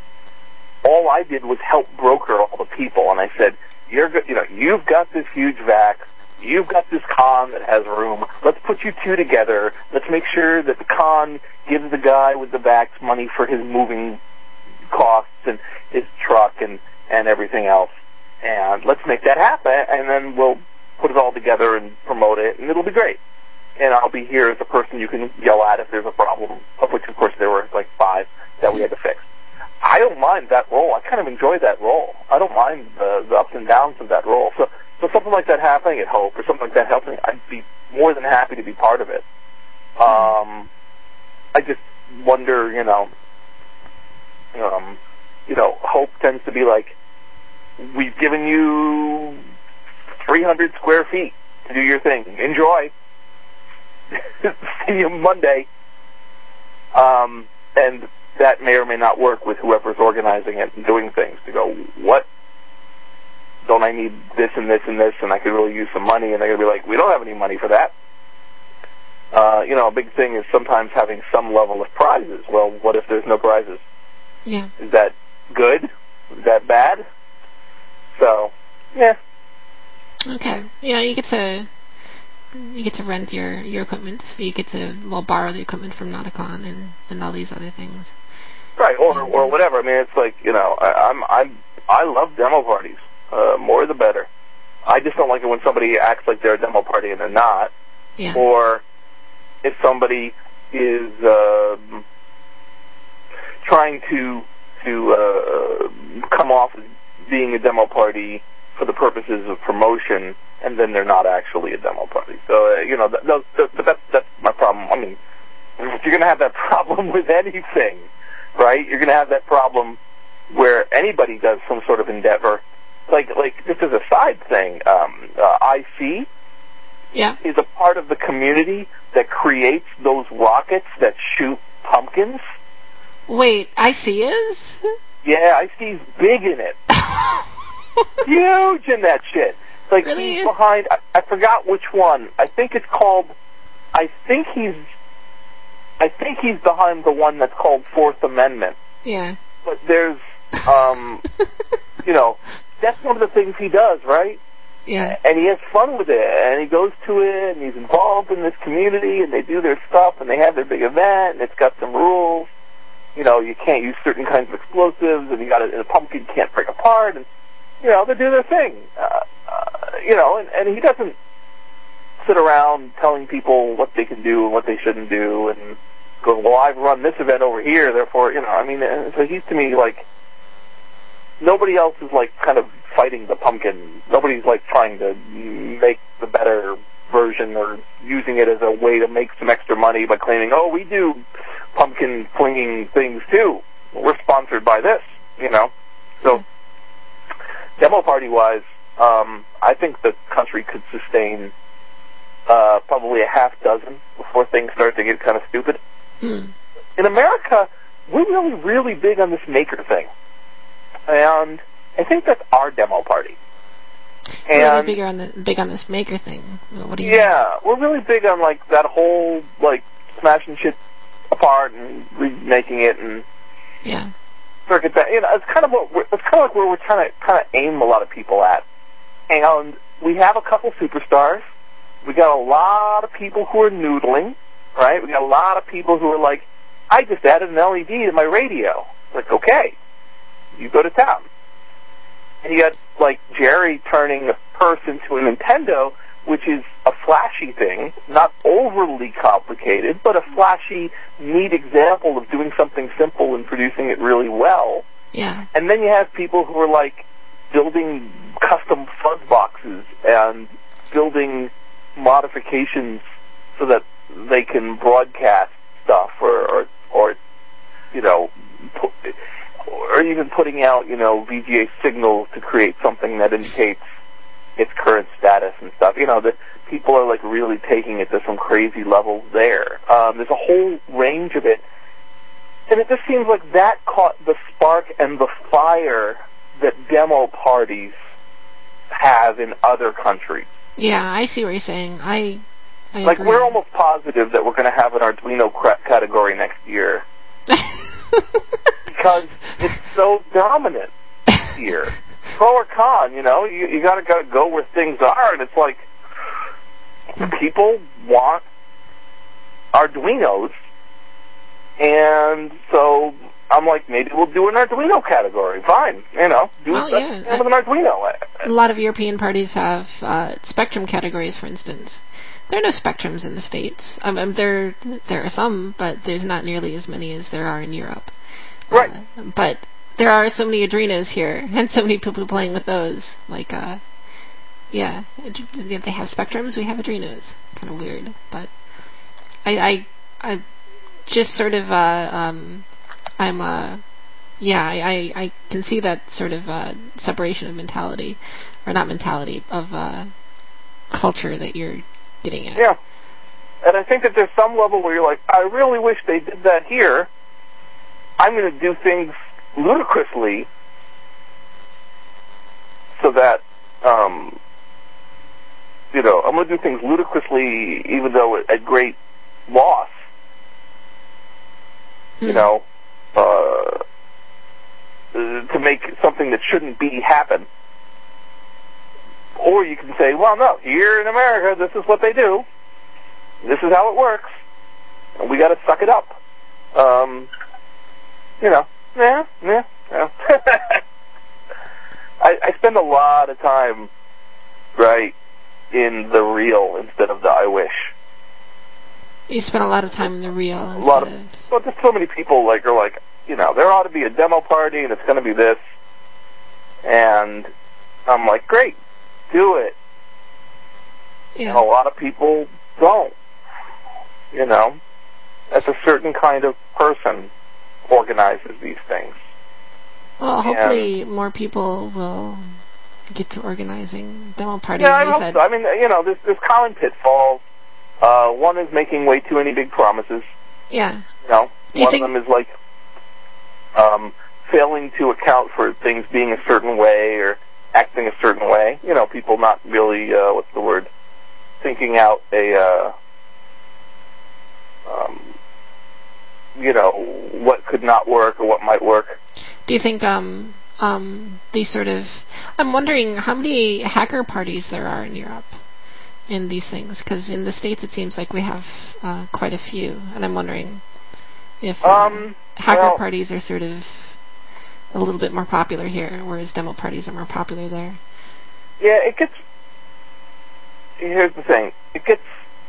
All I did was help broker all the people, and I said, "You're, you know, you've got this huge vac, you've got this con that has room. Let's put you two together. Let's make sure that the con gives the guy with the vacs money for his moving costs and his truck and and everything else. And let's make that happen, and then we'll put it all together and promote it, and it'll be great. And I'll be here as a person you can yell at if there's a problem, of which, of course, there were like five that we had to fix. I don't mind that role. I kind of enjoy that role. I don't mind the, the ups and downs of that role. So, so something like that happening at Hope or something like that happening, I'd be more than happy to be part of it. Um, I just wonder, you know, um, you know, Hope tends to be like, we've given you three hundred square feet to do your thing. Enjoy. See you Monday. Um, and that may or may not work with whoever's organizing it and doing things to go, what? Don't I need this and this and this, and I could really use some money? And they're going to be like, we don't have any money for that. Uh, you know, a big thing is sometimes having some level of prizes. Well, what if there's no prizes? Yeah. Is that good? Is that bad? So, yeah. Okay. Yeah, you get to you get to rent your, your equipment. So you get to well borrow the equipment from Nauticon and, and all these other things. Right, or and, or whatever. I mean, it's like, you know, I, I'm I'm I love demo parties. Uh, more the better. I just don't like it when somebody acts like they're a demo party and they're not. Yeah. Or if somebody is uh, trying to to uh, come off as being a demo party for the purposes of promotion, and then they're not actually a demo party. So, uh, you know, that, that, that, that's, that's my problem. I mean, if you're going to have that problem with anything, right, you're going to have that problem where anybody does some sort of endeavor. Like, like this is a side thing. Um, uh, I C yeah. is a part of the community that creates those rockets that shoot pumpkins. Wait, I C is? Yeah, I C's big in it. Huge in that shit. Like, really? He's behind, I, I forgot which one. I think it's called, I think he's, I think he's behind the one that's called Fourth Amendment. Yeah. But there's, um, you know, that's one of the things he does, right? Yeah. And he has fun with it, and he goes to it, and he's involved in this community, and they do their stuff, and they have their big event, and it's got some rules. You know, you can't use certain kinds of explosives, and you got a, a pumpkin can't break apart, and, you know, they do their thing. Uh, uh, you know, and, and he doesn't sit around telling people what they can do and what they shouldn't do, and go, well, I've run this event over here, therefore, you know, I mean, so he's to me like, nobody else is like kind of fighting the pumpkin. Nobody's like trying to make the better version or using it as a way to make some extra money by claiming, oh, we do pumpkin flinging things too. We're sponsored by this, you know. So, demo party wise, um, I think the country could sustain uh, probably a half dozen before things start to get kind of stupid. Hmm. In America, we're really, really big on this maker thing. And I think that's our demo party. And we're really big on the big on this maker thing. What do you yeah, mean? we're really big on like that whole like smashing shit apart and remaking it and yeah, circuit that. You know, it's kind of what we're, it's kind of like where we're trying to kind of aim a lot of people at. And we have a couple superstars. We got a lot of people who are noodling, right? We got a lot of people who are like, I just added an L E D to my radio. Like, okay, you go to town. And you got, like, Jerry turning a purse into a Nintendo, which is a flashy thing, not overly complicated, but a flashy, neat example of doing something simple and producing it really well. Yeah. And then you have people who are, like, building custom fuzz boxes and building modifications so that they can broadcast stuff or, or, or you know, put, or even putting out, you know, V G A signals to create something that indicates its current status and stuff. You know, the people are, like, really taking it to some crazy levels there. Um, there's a whole range of it. And it just seems like that caught the spark and the fire that demo parties have in other countries. Yeah, I see what you're saying. I, I like, agree. We're almost positive that we're going to have an Arduino cra- category next year. Because it's so dominant here. Pro or con, you know, you, you gotta, gotta go where things are, and it's like, people want Arduinos, and so I'm like, maybe we'll do an Arduino category. Fine, you know, do well, it yeah. with an Arduino. A lot of European parties have uh, Spectrum categories, for instance. There are no Spectrums in the States. I mean, there there are some, but there's not nearly as many as there are in Europe. Right. Uh, but there are so many Adrenos here, and so many people playing with those. Like, uh, yeah, if they have Spectrums, we have Adrenos. Kind of weird, but I, I, I just sort of, uh, um, I'm, uh, yeah, I, I, I can see that sort of uh, separation of mentality, or not mentality, of uh, culture that you're getting at. Yeah, and I think that there's some level where you're like, I really wish they did that here. I'm going to do things ludicrously so that, um, you know, I'm going to do things ludicrously even though at great loss, hmm. you know, uh, to make something that shouldn't be happen. Or you can say, well, no, here in America, this is what they do. This is how it works. And we got to suck it up. Um, you know, yeah, yeah, yeah. I, I spend a lot of time, right, in the real instead of the I wish. You spend a lot of time in the real a instead lot of, of... Well, just so many people, like, are like, you know, there ought to be a demo party and it's going to be this. And I'm like, great, do it. Yeah. And a lot of people don't. You know, that's a certain kind of person organizes these things. Well, hopefully and, more people will get to organizing demo parties. Yeah, I hope said. so. I mean, you know, there's, there's common pitfalls. Uh, one is making way too many big promises. Yeah. You know, Do you one think of them is like um, failing to account for things being a certain way or acting a certain way. You know, people not really, uh, what's the word, thinking out a, uh, um, you know, what could not work or what might work. Do you think um, um, these sort of... I'm wondering how many hacker parties there are in Europe in these things, because in the States it seems like we have uh, quite a few, and I'm wondering if uh, um, hacker well, parties are sort of a little bit more popular here, whereas demo parties are more popular there. Yeah, it gets... Here's the thing. It gets...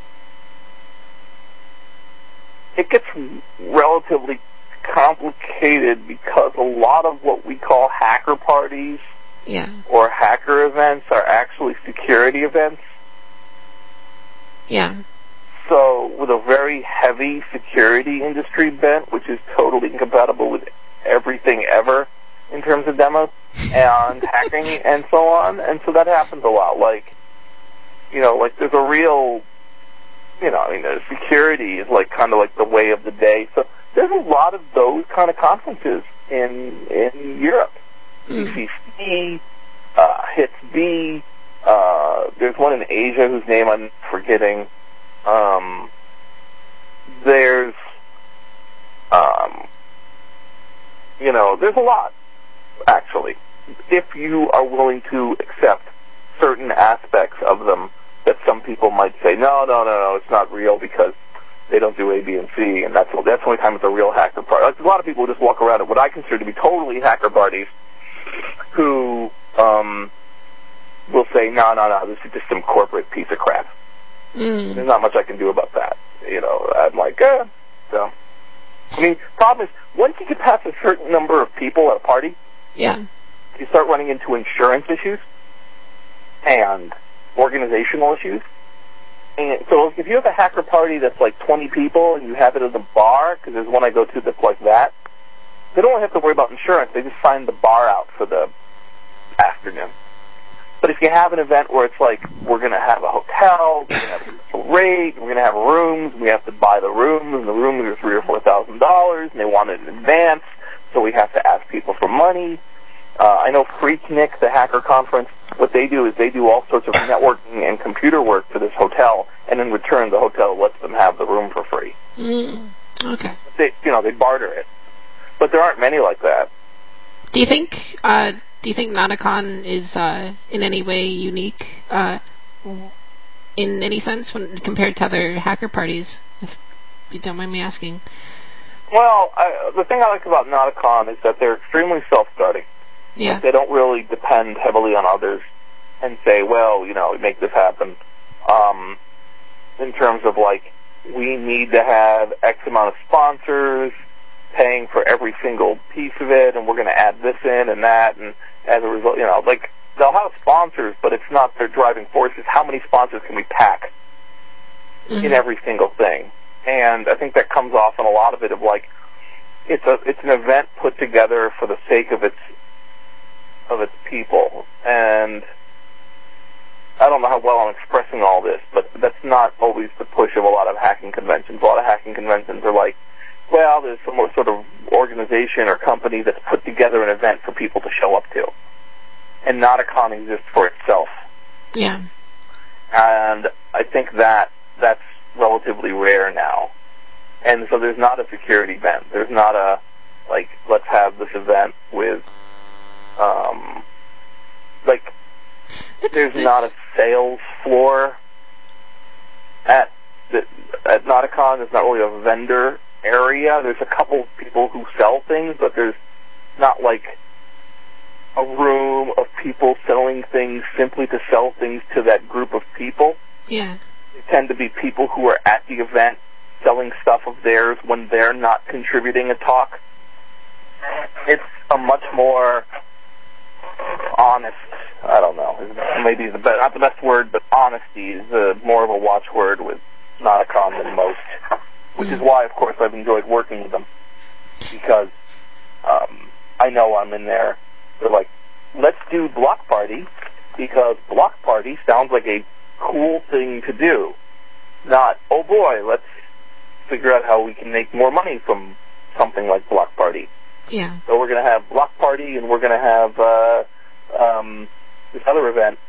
It gets relatively complicated because a lot of what we call hacker parties yeah. or hacker events are actually security events. Yeah. So with a very heavy security industry bent, which is totally incompatible with everything ever in terms of demos and hacking and so on. And so that happens a lot. Like, you know, like there's a real, you know, I mean, uh, security is like kind of like the way of the day. So there's a lot of those kind of conferences in in Europe. Mm. C C C, uh, HITS B, uh, there's one in Asia whose name I'm forgetting. Um, there's, um, you know, there's a lot, actually, if you are willing to accept certain aspects of them that some people might say, no, no, no, no, it's not real because they don't do A, B, and C, and that's that's the only time it's a real hacker party. Like, a lot of people just walk around at what I consider to be totally hacker parties who um, will say, no, no, no, this is just some corporate piece of crap. Mm. There's not much I can do about that. You know, I'm like, eh. So, I mean, problem is, once you get past a certain number of people at a party, yeah, you start running into insurance issues and organizational issues. And so if you have a hacker party that's like twenty people and you have it at a bar, because there's one I go to that's like that, they don't have to worry about insurance. They just sign the bar out for the afternoon. But if you have an event where it's like, we're going to have a hotel, we're going to have a rate, we're going to have rooms, we have to buy the rooms, and the rooms are three or four thousand dollars, and they want it in advance, so we have to ask people for money. Uh, I know Freaknik, the hacker conference, what they do is they do all sorts of networking and computer work for this hotel, and in return, the hotel lets them have the room for free. Mm. Okay. They, you know, they barter it, but there aren't many like that. Do you think? Uh, do you think Nauticon is uh, in any way unique, uh, in any sense, when compared to other hacker parties? If you don't mind me asking. Well, I, the thing I like about Nauticon is that they're extremely self-starting. Yeah. Like they don't really depend heavily on others and say, well, you know, make this happen. Um, in terms of like, we need to have X amount of sponsors paying for every single piece of it, and we're going to add this in and that, and as a result, you know, like, they'll have sponsors, but it's not their driving force. It's how many sponsors can we pack mm-hmm. in every single thing. And I think that comes off in a lot of it of like, it's a it's an event put together for the sake of its of its people. And I don't know how well I'm expressing all this, but that's not always the push of a lot of hacking conventions. A lot of hacking conventions are like, well, there's some sort of organization or company that's put together an event for people to show up to. And Nauticon exists for itself. Yeah. And I think that that's relatively rare now. And so there's not a security event. There's not a, like, let's have this event with, um, like, it's, there's it's, not a sales floor at the, at Nauticon. There's not really a vendor area. There's a couple people who sell things, but there's not like a room of people selling things simply to sell things to that group of people. Yeah. They tend to be people who are at the event selling stuff of theirs when they're not contributing a talk. It's a much more honest, I don't know, maybe the be- not the best word, but honesty is uh, more of a watchword with Nauticon than most, which mm. is why, of course, I've enjoyed working with them, because um, I know I'm in there. They're like, let's do Block Party, because Block Party sounds like a cool thing to do. Not, oh boy, let's figure out how we can make more money from something like Block Party. Yeah. So we're going to have Block Party, and we're going to have uh, um, this other event,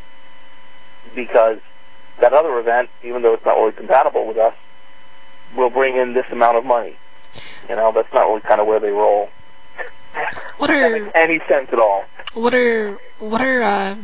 because that other event, even though it's not really compatible with us, will bring in this amount of money. You know, that's not really kind of where they roll. What are that makes any sense at all? What are what are uh,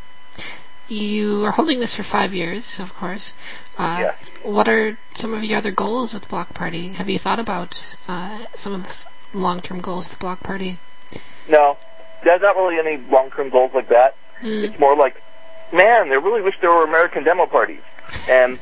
you are holding this for five years, of course. Uh, yes. What are some of your other goals with Block Party? Have you thought about uh, some of the long-term goals with Block Party? No, there's not really any long-term goals like that. Mm. It's more like, man, I really wish there were American demo parties. And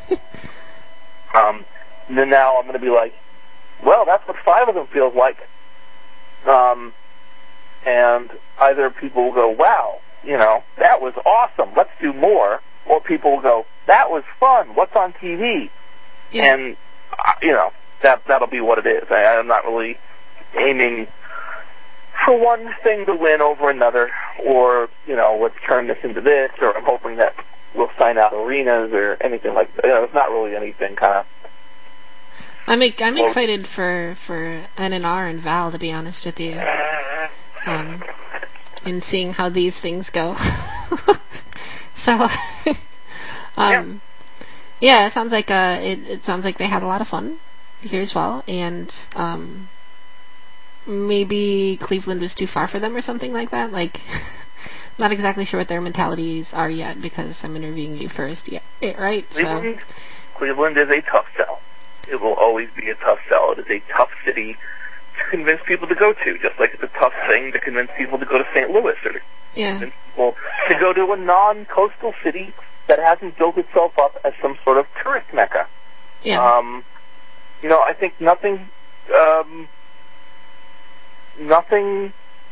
um, then now I'm going to be like, well, that's what five of them feels like. Um, and either people will go, wow, you know, that was awesome, let's do more, or people will go, that was fun, what's on T V? Yeah. And, uh, you know, that, that'll be what it is. I, I'm not really aiming for one thing to win over another, or, you know, let's turn this into this, or I'm hoping that we'll sign out arenas or anything like that. You know, it's not really anything kind of... I'm I'm excited for, for N N R and Val, to be honest with you, um, in seeing how these things go. so, um, yeah. yeah, it sounds like uh, it, it sounds like they had a lot of fun here as well, and um, maybe Cleveland was too far for them or something like that. Like, not exactly sure what their mentalities are yet because I'm interviewing you first. Yeah, right. Cleveland, so. Cleveland is a tough sell. It will always be a tough sell. It is a tough city to convince people to go to, just like it's a tough thing to convince people to go to Saint Louis or to yeah. convince people to go to a non-coastal city that hasn't built itself up as some sort of tourist mecca. Yeah. Um, you know, I think nothing, um, nothing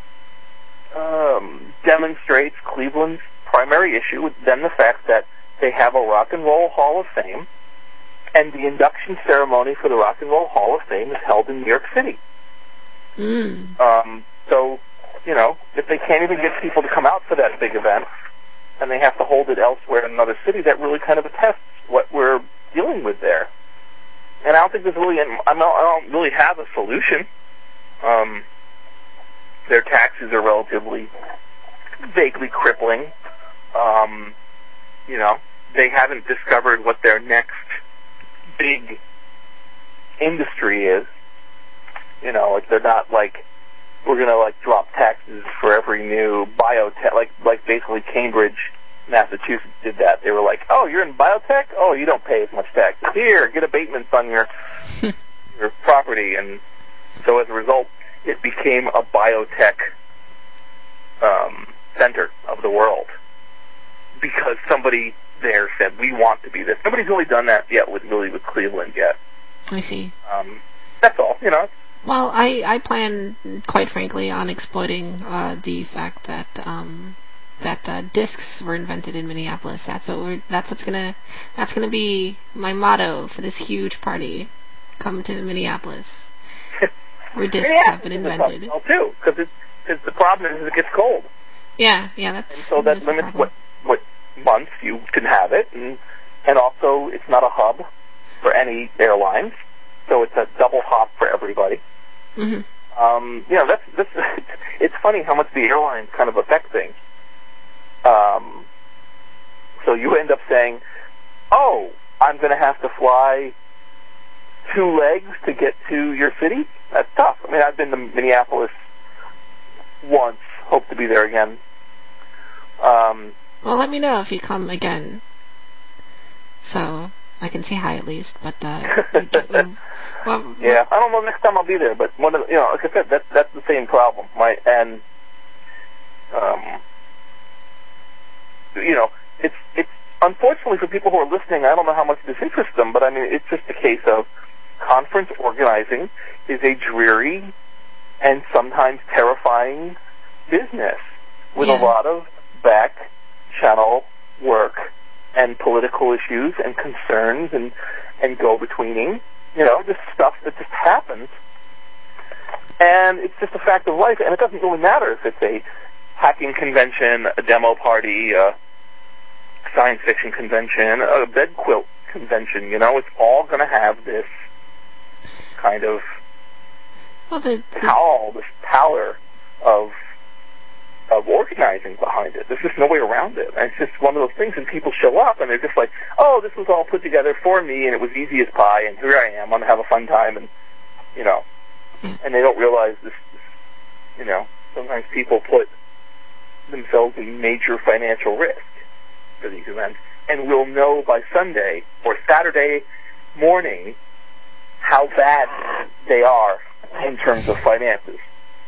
um, demonstrates Cleveland's primary issue than the fact that they have a Rock and Roll Hall of Fame, and the induction ceremony for the Rock and Roll Hall of Fame is held in New York City. Mm. Um, so, you know, if they can't even get people to come out for that big event, and they have to hold it elsewhere in another city, that really kind of attests what we're dealing with there. And I don't think there's really, any, I don't, I don't really have a solution. Um, their taxes are relatively vaguely crippling. Um, you know, they haven't discovered what their next big industry is. You know, like they're not like, we're going to like drop taxes for every new biotech, like like basically Cambridge, Massachusetts did that. They were like, oh, you're in biotech? Oh, you don't pay as much taxes. Here, get abatements on your your property. And so as a result, it became a biotech um, center of the world because somebody there said, we want to be this. Nobody's really done that yet with really with Cleveland yet. I see. Um, that's all, you know. Well, I, I plan, quite frankly, on exploiting uh, the fact that um, that uh, discs were invented in Minneapolis. That's what we're, that's what's gonna that's gonna be my motto for this huge party. Come to Minneapolis, where discs have been invented. Well, too, because it's, it's the problem is it gets cold. Yeah, yeah, that's and so that limits what what months you can have it, and and also it's not a hub for any airlines, so it's a double hop for everybody. Mm-hmm. Um, you know, that's, that's, it's funny how much the airlines kind of affect things. Um, so you end up saying, oh, I'm going to have to fly two legs to get to your city? That's tough. I mean, I've been to Minneapolis once, hope to be there again. Um, well, let me know if you come again. So I can say hi at least, but uh, well, yeah, I don't know next time I'll be there, but one of the, you know, like I said, that's that's the same problem. My and um, you know, it's it's unfortunately for people who are listening, I don't know how much this interests them, but I mean, it's just a case of conference organizing is a dreary and sometimes terrifying business with yeah. a lot of back channel work and political issues and concerns and, and go-betweening, you know, just stuff that just happens. And it's just a fact of life, and it doesn't really matter if it's a hacking convention, a demo party, a science fiction convention, a bed quilt convention, you know, it's all going to have this kind of well, the, the power, this power of of organizing behind it. There's just no way around it. And it's just one of those things, and people show up, and they're just like, oh, this was all put together for me, and it was easy as pie, and here I am, I'm going to have a fun time, and, you know, yeah. and they don't realize this, this, you know, sometimes people put themselves in major financial risk for these events, and we'll know by Sunday or Saturday morning how bad they are in terms of finances.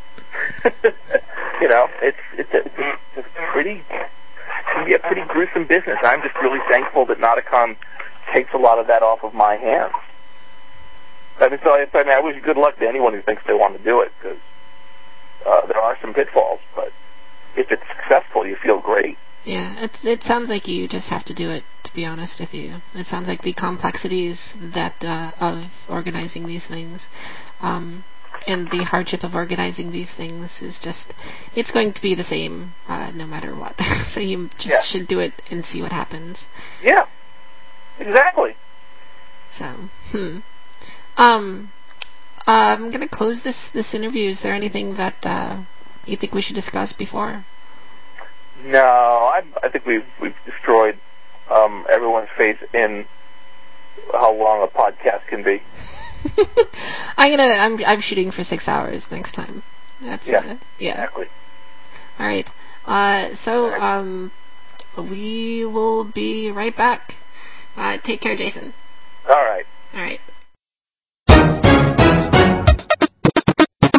You know, it's it's a, it's, a, it's a pretty it can be a pretty gruesome business. I'm just really thankful that Nauticon takes a lot of that off of my hands. I mean, so I, I mean, I wish good luck to anyone who thinks they want to do it, because uh, there are some pitfalls. But if it's successful, you feel great. Yeah, it it sounds like you just have to do it. To be honest with you, it sounds like the complexities that uh, of organizing these things. Um, And the hardship of organizing these things is just, it's going to be the same uh, no matter what. So you just yeah. should do it and see what happens. Yeah, exactly. So, hmm. Um, uh, I'm going to close this, this interview. Is there anything that uh, you think we should discuss before? No, I, I think we've, we've destroyed um, everyone's faith in how long a podcast can be. I'm gonna. I'm. I'm shooting for six hours next time. That's yeah. Uh, yeah. Exactly. All right. Uh, so um, we will be right back. Uh, take care, Jason. All right. All right.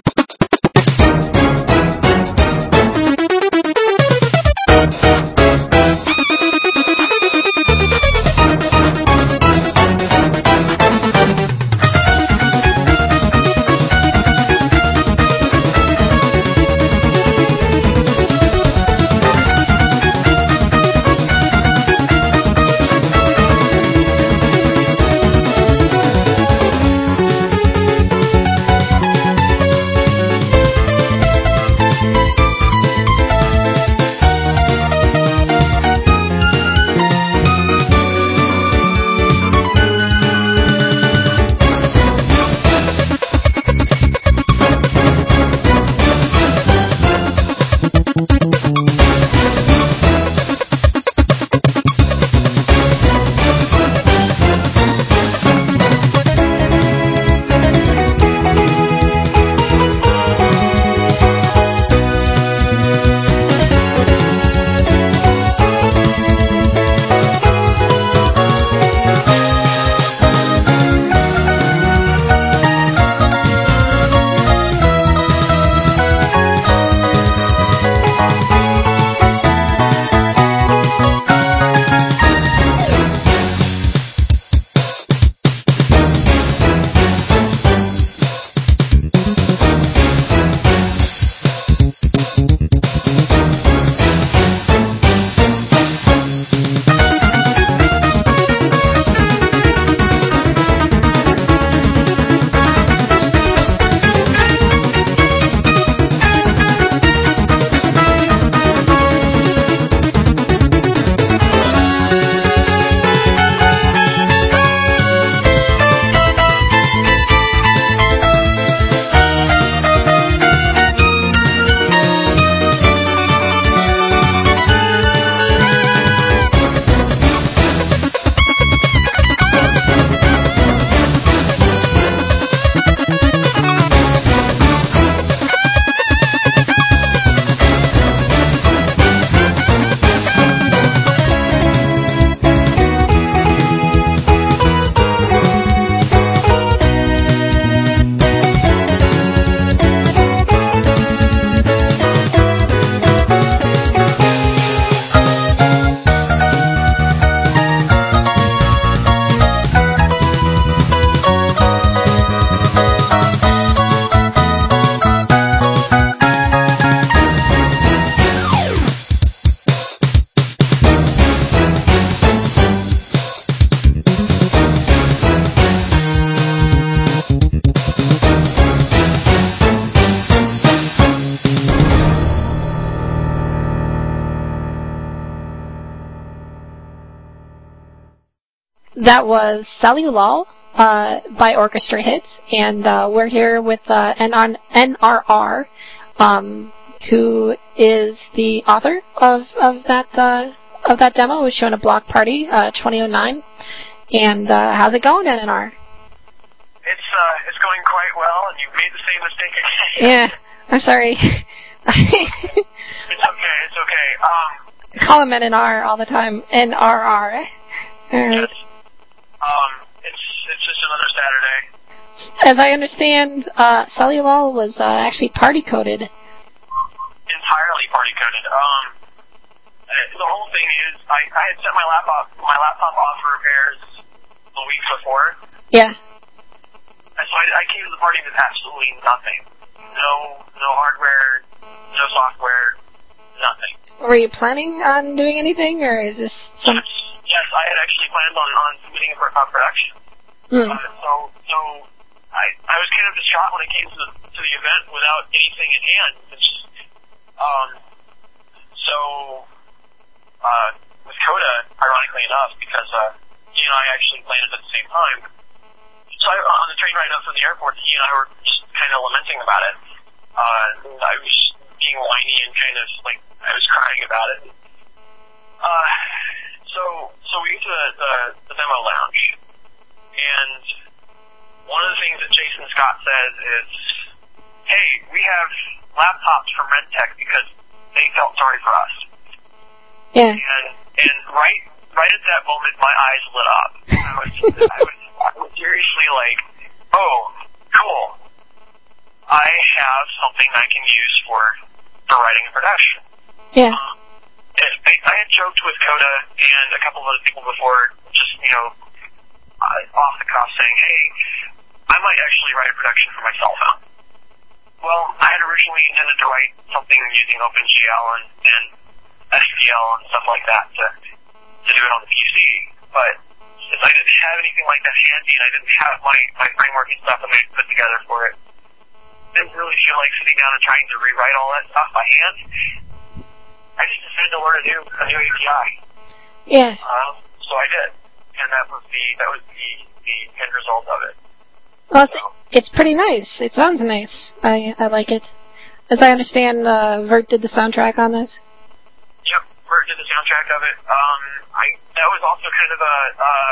That was Cellulol uh, by Orchestra Hits, and uh, we're here with uh, N R R, um, who is the author of of that uh, of that demo. It was shown at Block Party uh, twenty oh nine. And uh, how's it going, N N R? It's uh, it's going quite well, and you've made the same mistake again. Yeah, I'm sorry. It's okay. It's okay. Um, I call him N N R all the time. N R R. All right. Yes. Um, it's it's just another Saturday. As I understand, uh, Cellulol was uh, actually party coded. Entirely party coded. Um, the whole thing is, I, I had sent my laptop my laptop off for repairs the week before. Yeah. And so I, I came to the party with absolutely nothing. No no hardware, no software, nothing. Were you planning on doing anything, or is this some? Yes, yes, I had actually planned on, on submitting a, a production. Hmm. Uh, so so I I was kind of distraught when it came to the to the event without anything in hand. It's just, um so uh with Coda, ironically enough, because uh he and I actually landed at the same time. So I, on the train ride up from the airport, he and I were just kind of lamenting about it. Uh, I was being whiny and kind of like I was crying about it. Uh, so so we get to the, the, the demo lounge, and one of the things that Jason Scott says is, "Hey, we have laptops from RedTech because they felt sorry for us." Yeah. And and right right at that moment, my eyes lit up. I was I was, I was seriously like, "Oh, cool! I have something I can use for for writing a production." Yeah. Um, I, I had joked with Coda and a couple of other people before, just you know, uh, off the cuff, saying, "Hey, I might actually write a production for my cell phone." Well, I had originally intended to write something using OpenGL and, and S P L and stuff like that to to do it on the P C, but since I didn't have anything like that handy and I didn't have my, my framework and stuff that I put together for it, I didn't really feel like sitting down and trying to rewrite all that stuff by hand. I just decided to learn a new a new A P I. Yeah. Uh, so I did, and that was the that was the the end result of it. Well, it's, So, it's pretty nice. It sounds nice. I I like it. As I understand, uh, Vert did the soundtrack on this. Yep, Vert did the soundtrack of it. Um, I that was also kind of a uh,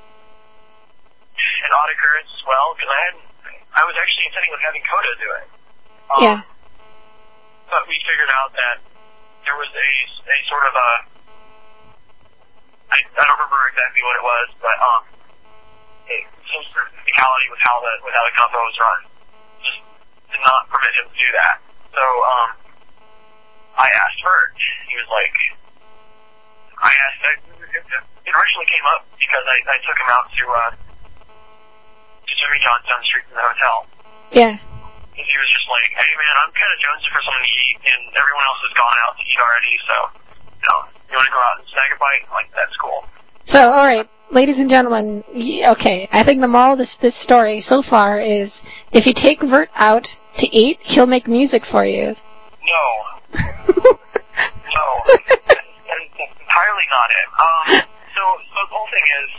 an odd occurrence as well because I hadn't. I was actually intending on having Coda do it. Um, Yeah. But we figured out that there was a, a sort of a, I, I don't remember exactly what it was, but um, a, some sort of technicality with how the with how the compo was run just did not permit him to do that. So um, I asked Vert. He was like, I asked. I, it, it originally came up because I, I took him out to uh, to Jimmy John's down the street from the hotel. Yeah. He was just like, "Hey man, I'm kind of jonesing for something to eat, and everyone else has gone out to eat already. So, you know, you want to go out and snag a bite? I'm like, that's cool." So, all right, ladies and gentlemen. y- Okay, I think the moral of this this story so far is, if you take Vert out to eat, he'll make music for you. No, no, that is entirely not it. Um, so, so the whole thing is,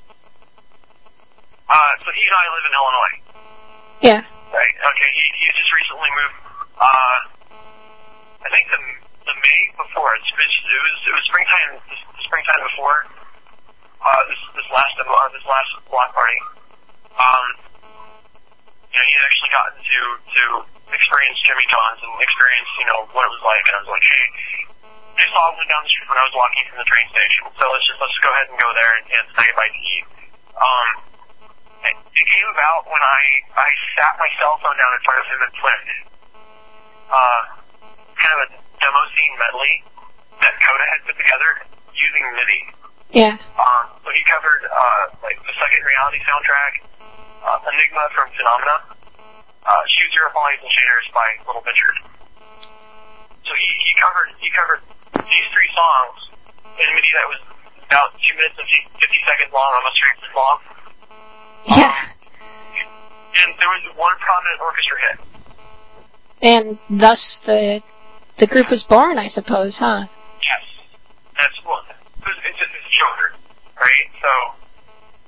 uh, so he and I live in Illinois. Yeah. Right. Okay. He he just recently moved. Uh, I think the the May before. It's, it was it was springtime. The springtime before. Uh, this this last uh, this last block party. Um, you know, he had actually gotten to to experience Jimmy John's and experience you know what it was like. And I was like, hey, I saw one down the street when I was walking from the train station. So let's just let's go ahead and go there and, and say a bite to eat. Um. It came about when I, I sat my cell phone down in front of him and played uh, kind of a demo scene medley that Coda had put together using MIDI. Yeah. Um, so he covered uh, like the Second Reality soundtrack, uh, Enigma from Phenomena, uh, Shoot Zero Polys and Shaders by Little Richard. So he, he covered he covered these three songs in MIDI that was about two minutes and fifty seconds long, almost three minutes long. Yeah. Um, and there was one prominent orchestra hit. And thus the the group was born, I suppose, huh? Yes. That's well. It's, it's, it's a choker, right? So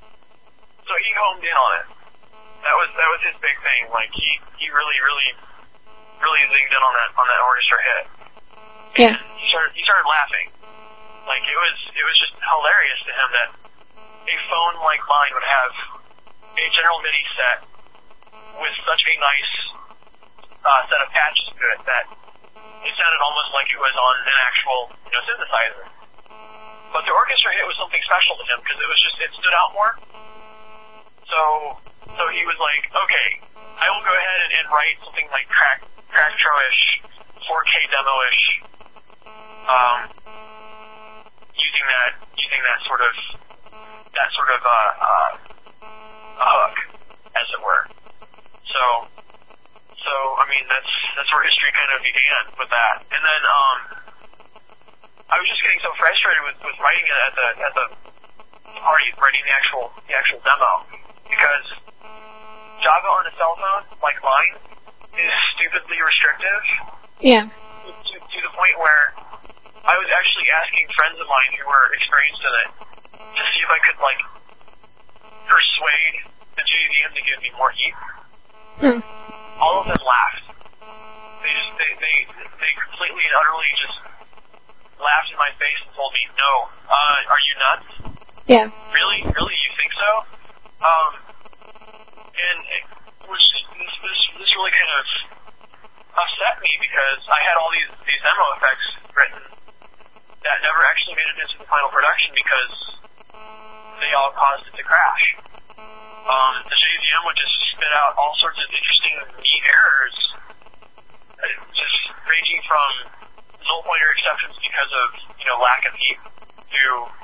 in on it. That was that was his big thing. Like he, he really really really zinged in on that on that orchestra hit. Yeah. And he started he started laughing. Like it was it was just hilarious to him that a phone like mine would have a General MIDI set with such a nice uh, set of patches to it that it sounded almost like it was on an actual, you know, synthesizer. But the orchestra hit was something special to him because it was just, it stood out more. So, so he was like, okay, I will go ahead and, and write something like crack, crack-tro-ish, four K demo-ish, um, using that, using that sort of, that sort of, uh, uh, hook, as it were. So, so, I mean, that's, that's where history kind of began with that. And then, um, I was just getting so frustrated with, with writing it at the, at the party, writing the actual, the actual demo, because Java on a cell phone, like mine, is stupidly restrictive. Yeah. To, to the point where I was actually asking friends of mine who were experienced in it to see if I could, like, persuade the J V M to give me more heat. Hmm. All of them laughed. They just, they, they, they completely and utterly just laughed in my face and told me, no, uh, are you nuts? Yeah. Really? Really? You think so? Um, and it was just, this, this, this really kind of upset me because I had all these, these demo effects written that never actually made it into the final production because they all caused it to crash. Um, the J V M would just spit out all sorts of interesting, neat errors, uh, just ranging from null pointer exceptions because of, you know, lack of heat to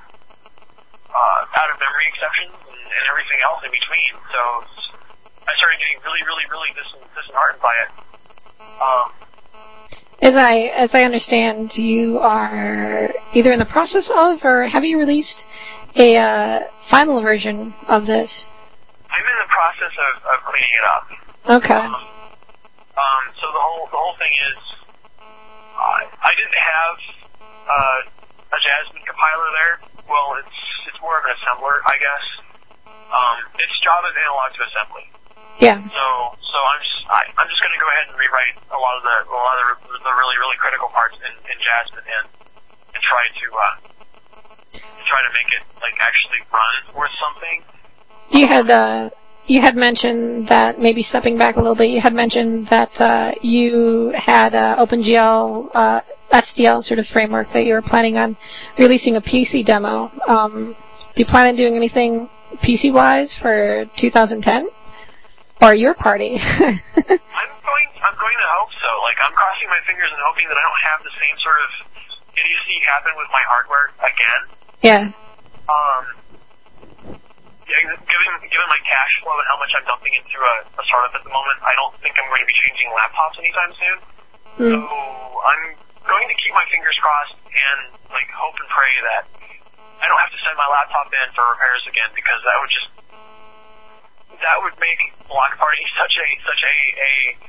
uh, out of memory exceptions and, and everything else in between. So I started getting really, really, really dis- disheartened by it. Um, as I as I understand, you are either in the process of or have you released a uh, final version of this? I'm in the process of, of cleaning it up. Okay. Um, um, so the whole the whole thing is, uh, I didn't have uh, a Jasmine compiler there. Well, it's it's more of an assembler, I guess. Um, it's Java's analog to assembly. Yeah. So so I'm just I, I'm just going to go ahead and rewrite a lot of the a lot of the, the really really critical parts in, in Jasmine and and try to uh, try to make it like actually run worth something. You had uh, you had mentioned that, maybe stepping back a little bit, you had mentioned that uh, you had uh, OpenGL uh, S D L sort of framework that you were planning on releasing a P C demo. Um, do you plan on doing anything P C-wise for two thousand ten? Or your party? I'm going I'm going to hope so. Like, I'm crossing my fingers and hoping that I don't have the same sort of idiocy happen with my hardware again. Yeah. Um, yeah, given given my cash flow and how much I'm dumping into a, a startup at the moment, I don't think I'm going to be changing laptops anytime soon. Mm. So I'm going to keep my fingers crossed and like hope and pray that I don't have to send my laptop in for repairs again, because that would just that would make Block Party such a such a a,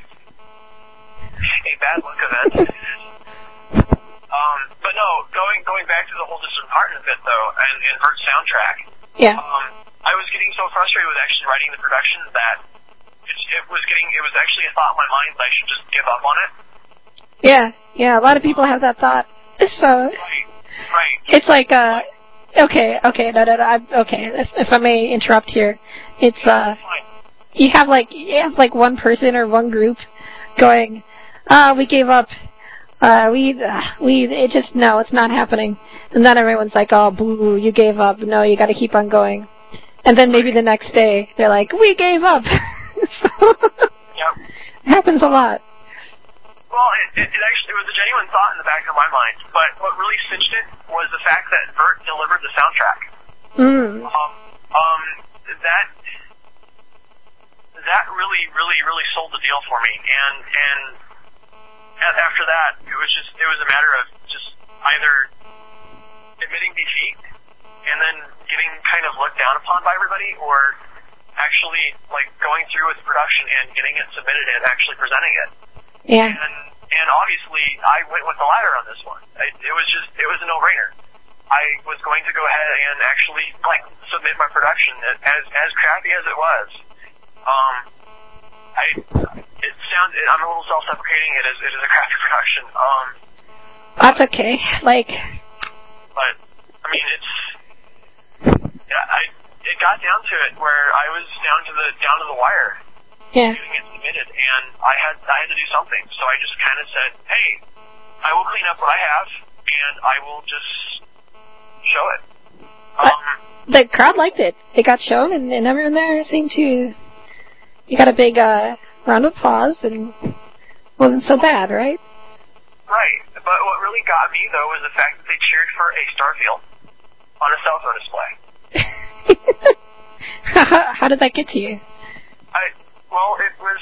a bad luck event. Um, but no, going going back to the whole disheartened bit though, and, and Vert's soundtrack. Yeah. Um, I was getting so frustrated with actually writing the production that it, it was getting it was actually a thought in my mind that I should just give up on it. Yeah, yeah. A lot of people have that thought. So. Right. Right. It's like uh. Okay, okay, no, no, no. I'm, okay, if, if I may interrupt here, it's uh, you have like you have like one person or one group going, ah, oh, we gave up, uh, we uh, we it just no, it's not happening, and then everyone's like, oh, boo, you gave up. No, you got to keep on going, and then maybe the next day they're like, we gave up. So, yep. It happens a lot. Well, it, it, it actually it was a genuine thought in the back of my mind, but what really cinched it was the fact that Vert delivered the soundtrack. Mm. Um, um, that that really, really, really sold the deal for me, and and after that, it was just it was a matter of just either admitting defeat and then getting kind of looked down upon by everybody, or actually like going through with production and getting it submitted and actually presenting it. Yeah. And and obviously, I went with the latter on this one. It, it was just, it was a no-brainer. I was going to go ahead and actually like submit my production as as crappy as it was. Um, I it sounds I'm a little self-deprecating. It is it is a crappy production. Um, That's okay. Like, but I mean it's yeah, I it got down to it where I was down to the down to the wire. yeah. Getting it submitted, and I had I had to do something. So I just kind of said, "Hey, I will clean up what I have, and I will just show it." Um, the crowd liked it. It got shown, and, and everyone there seemed to. You got a big uh, round of applause, and wasn't so bad, right? right. But what really got me though was the fact that they cheered for a Starfield on a cell phone display. how, how did that get to you? I well, it was.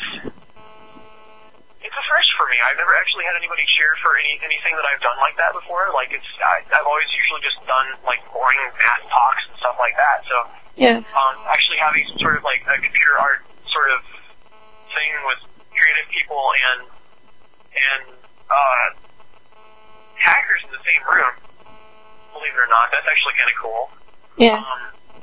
It's a first for me. I've never actually had anybody cheer for any anything that I've done like that before. Like it's, I, I've always usually just done like boring math talks and stuff like that. So, yeah. um, actually having some sort of like a computer art sort of thing with creative people and and uh, hackers in the same room. Believe it or not, that's actually kind of cool. Yeah. Um,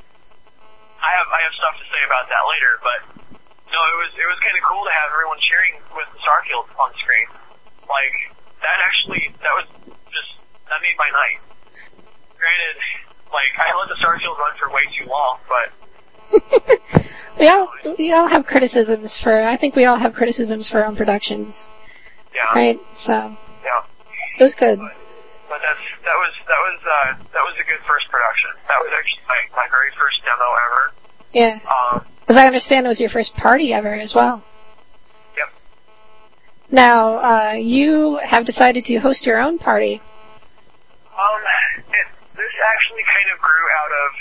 I have I have stuff to say about that later, but. No, it was it was kind of cool to have everyone cheering with the Starfield on the screen. Like that actually that was just that made my night. Granted, like I let the Starfield run for way too long, but we all we all have criticisms for. I think we all have criticisms for our own productions. Yeah. Right. So. Yeah. It was good. But, but that's that was that was uh, that was a good first production. That was actually my my very first demo ever. Yeah. Um. As I understand, it was your first party ever as well. Yep. Now, uh, you have decided to host your own party. Um, it, this actually kind of grew out of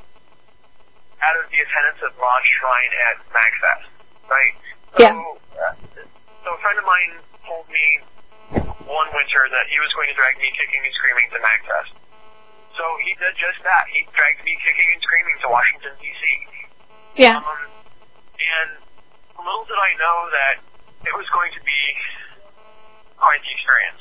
out of the attendance of Mod Shrine at MagFest, right? So, Yeah. Uh, so a friend of mine told me one winter that he was going to drag me kicking and screaming to MagFest. So he did just that. He dragged me kicking and screaming to Washington, D C Yeah. Um, and little did I know that it was going to be quite the experience.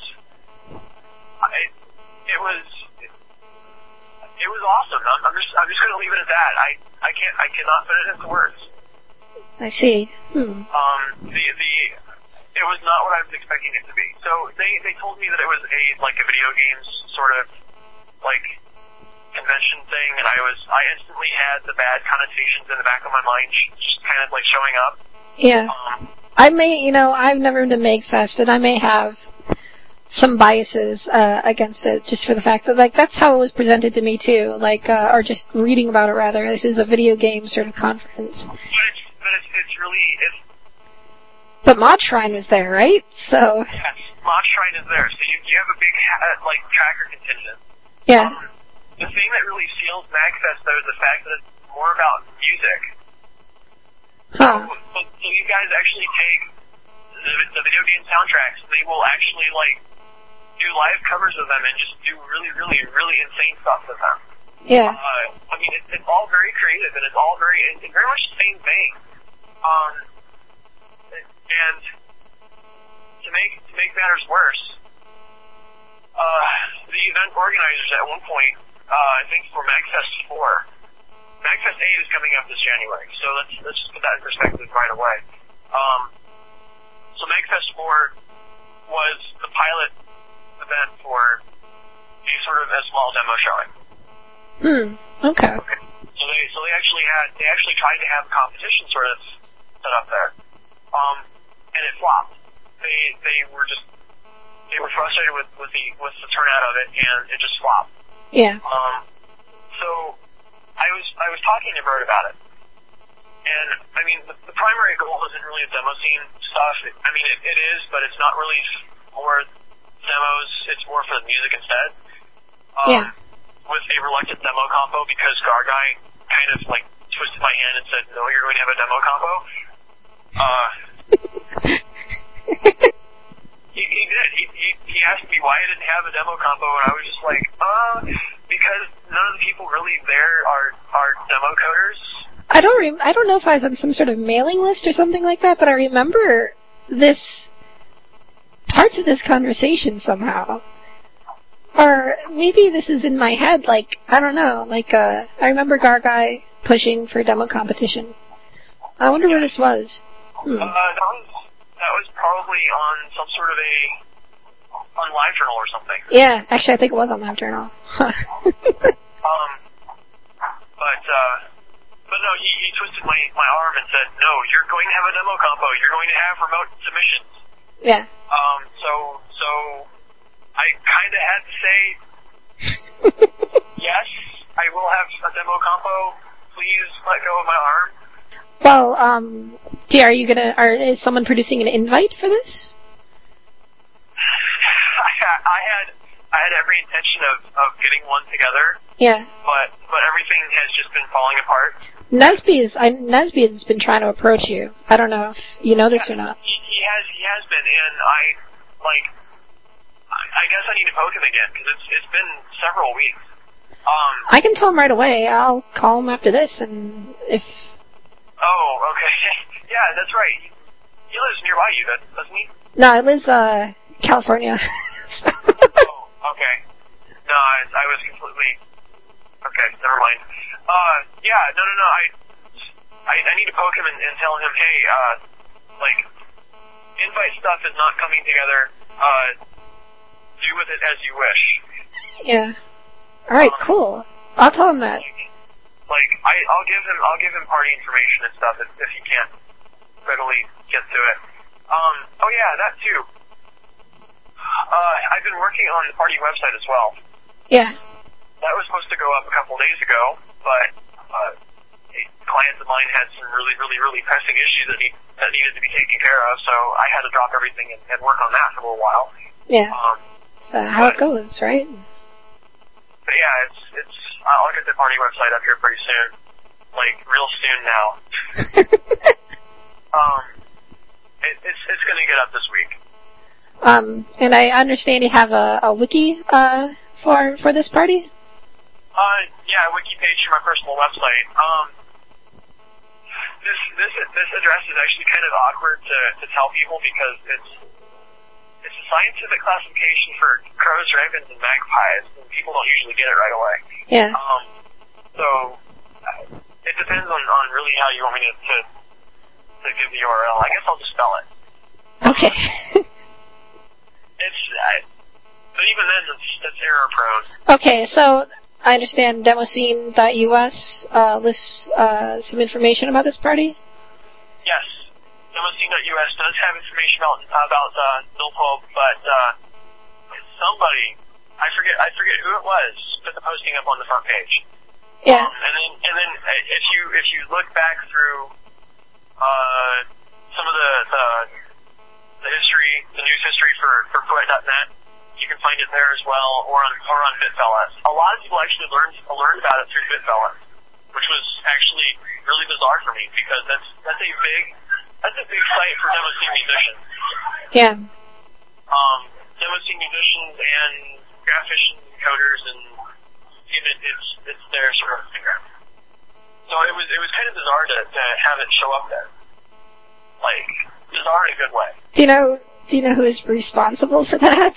I, it was, it, it was awesome. I'm, I'm just, I'm just going to leave it at that. I, I can't, I cannot put it into words. I see. Hmm. Um, the, the, it was not what I was expecting it to be. So they, they told me that it was a, like a video games sort of, like, convention thing, and I was I instantly had the bad connotations in the back of my mind, just kind of like showing up. Yeah. Um, I may, you know, I've never been to MagFest, and I may have some biases uh, against it, just for the fact that, like, that's how it was presented to me too, like, uh, or just reading about it rather. This is a video game sort of conference. but it's but it's it's really it's. But Mod Shrine was there, right? So. Yes, Mod Shrine is there, so you you have a big uh, like tracker contingent. Yeah. Um, The thing that really seals MagFest, though, is the fact that it's more about music. Huh. So, so, so you guys actually take the, the video game soundtracks, and they will actually, like, do live covers of them and just do really, really, really insane stuff with them. Yeah. Uh, I mean, it's, it's all very creative, and it's all very, in, in very much the same vein. Um, and to make to make matters worse, uh, the event organizers at one point, Uh, I think for MagFest four. MagFest eight is coming up this January, so let's let's just put that in perspective right away. Um, so MagFest four was the pilot event for a sort of a small demo showing. Hmm. Okay. Okay. So they so they actually had they actually tried to have a competition sort of set up there, um, and it flopped. They they were just they were frustrated with with the with the turnout of it, and it just flopped. Yeah. Um, so I was I was talking to Bert about it, and I mean the, the primary goal isn't really the demo scene stuff. It, I mean it, it is, but it's not really for demos. It's more for the music instead. Um, Yeah. With a reluctant demo compo because Garguy kind of like twisted my hand and said, "No, you're going to have a demo compo." Uh, He, he did. He, he he asked me why I didn't have a demo compo, and I was just like, uh, because none of the people really there are are demo coders. I don't rem- I don't know if I was on some sort of mailing list or something like that, but I remember this parts of this conversation somehow. Or maybe this is in my head, like, I don't know, like, uh, I remember Garguy pushing for demo competition. I wonder where this was. Hmm. Uh, that was, that was probably on some sort of a, on LiveJournal or something. Yeah, actually I think it was on LiveJournal. um, but, uh, but no, he, he twisted my, my arm and said, no, you're going to have a demo compo, you're going to have remote submissions. Yeah. Um, so, so, I kinda had to say, yes, I will have a demo compo, please let go of my arm. Well, um, gee, are you gonna, are, is someone producing an invite for this? I, I had, I had every intention of, of getting one together. Yeah. But, but everything has just been falling apart. Nesby is, I, Nesby has been trying to approach you. I don't know if you know this yeah, or not. He, he has, he has been, and I, like, I, I guess I need to poke him again, because it's, it's been several weeks. Um, I can tell him right away. I'll call him after this, and if... Oh, okay. Yeah, that's right. He, he lives nearby you, doesn't he? No, he lives, uh, California. Oh, okay. No, I, I was completely... Okay, never mind. Uh, yeah, no, no, no, I, I, I need to poke him and, and tell him, hey, uh, like, invite stuff is not coming together, uh, do with it as you wish. Yeah. Alright, um, cool. I'll tell him that. Like, like, I, I'll give him, I'll give him party information and stuff if, if he can't readily get to it. Um, oh yeah, that too. Uh, I've been working on the party website as well. Yeah. That was supposed to go up a couple days ago, but uh, a client of mine had some really, really, really pressing issues that, need, that needed to be taken care of, so I had to drop everything and, and work on that for a little while. Yeah. Um, so how but, it goes, right? But yeah, it's it's. I'll get the party website up here pretty soon, like real soon now. um, it, it's it's gonna get up this week. Um, and I understand you have a, a wiki uh for for this party. Uh, yeah, a wiki page for my personal website. Um, this this this address is actually kind of awkward to to tell people because it's it's a scientific classification for crows, ravens, and magpies, and people don't usually get it right away. Yeah. Um, so uh, it depends on on really how you want me to to, to give the U R L. I guess I'll just spell it. Okay. it's I, but even then, it's, it's error prone. Okay, so I understand demoscene dot U S uh, lists uh, some information about this party? Yes. demoscene dot U S does have information about, about uh, Nilpope, but uh, somebody, I forget I forget who it was, put the posting up on the front page. Yeah. Um, and then and then if you if you look back through uh, some of the, the the history, the news history for, for Poet dot net, you can find it there as well, or on or on BitFellas. A lot of people actually learned learned about it through BitFellas, which was actually really bizarre for me because that's that's a big that's a big site for demoscene musicians. Yeah. Um, demoscene musicians and graphicians and coders, and it, it's it's their sort of figure. So it was it was kind of bizarre to, to have it show up there, like bizarre in a good way. Do you know? Do you know who is responsible for that?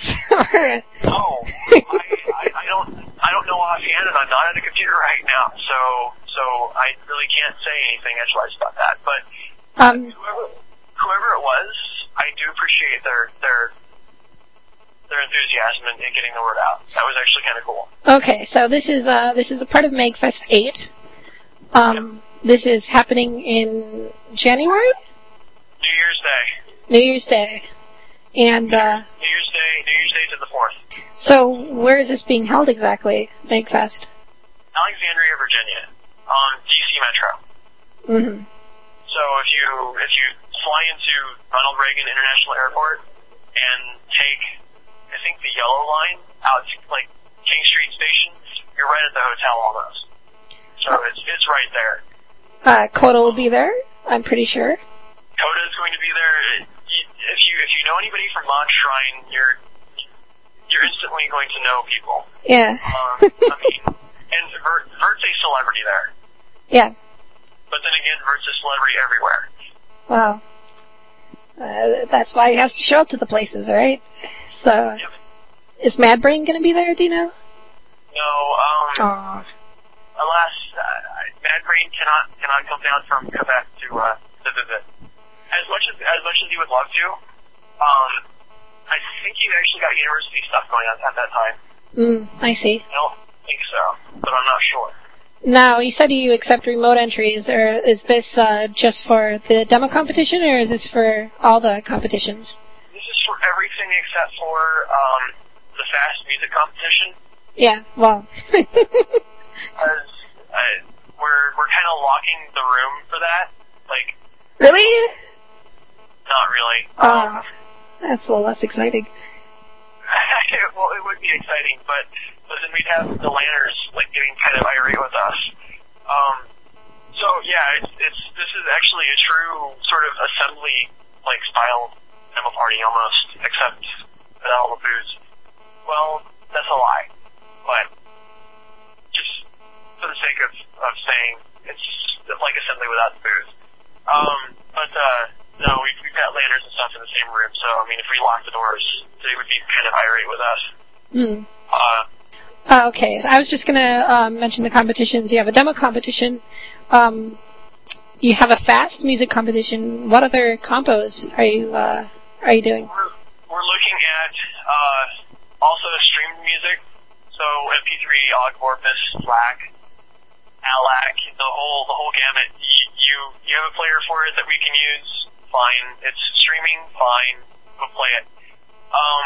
No, I, I, I don't. I don't know offhand, and I'm not at a computer right now, so so I really can't say anything edgewise about that. But um, whoever whoever it was, I do appreciate their their their enthusiasm in, in getting the word out. That was actually kind of cool. Okay, so this is uh this is a part of MAGFest eight. Um, yep. This is happening in January. New Year's Day. New Year's Day. And, uh... New Year's Day, New Year's Day to the fourth. So, where is this being held exactly, MAGFest? Alexandria, Virginia, on D C Metro. Mm-hmm. So if you, if you fly into Ronald Reagan International Airport and take, I think, the yellow line out to, like, King Street Station, you're right at the hotel almost. So oh. it's, it's right there. Uh, Coda will be there, I'm pretty sure. Coda is going to be there. If you if you know anybody from Mod Shrine, you're you're instantly going to know people. Yeah. um, I mean, and Vert, Vert's a celebrity there. Yeah. But then again, Vert's a celebrity everywhere. Wow. Uh, that's why he has to show up to the places, right? So. Yep. Is Mad Brain going to be there, do you know? No, um, Aww. alas, uh, Mad Brain cannot cannot come down from Quebec to uh, to visit. As much as as much as he would love to, um, I think he actually got university stuff going on at that time. Mm, I see. I don't think so, but I'm not sure. Now, you said you accept remote entries, or is this uh, just for the demo competition, or is this for all the competitions? This is for everything except for um, the fast music competition. Yeah, well. Because uh, we're we're kind of locking the room for that. Like. Really? Not really. Ah, Um, uh, that's a little less exciting. Well, it would be exciting, but, but then we'd have the Lanners like getting kind of irate with us. Um, so yeah, it's, it's this is actually a true sort of assembly like style demo party almost, except without all the booze. Well, that's a lie, but just for the sake of, of saying it's like assembly without the booze. Um, but uh, no, we've, we've got Lanners and stuff in the same room, so I mean, if we lock the doors, they would be kind of irate with us. Mm. Uh, uh, okay, I was just going to um, mention the competitions. You have a demo competition. Um, you have a fast music competition. What other compos are you uh, are you doing? We're, we're looking at uh, also streamed music, so M P three, Ogg Vorbis, FLAC, ALAC, the whole the whole gamut. You, you you have a player for it that we can use. Fine. It's streaming. Fine. Go play it. Um,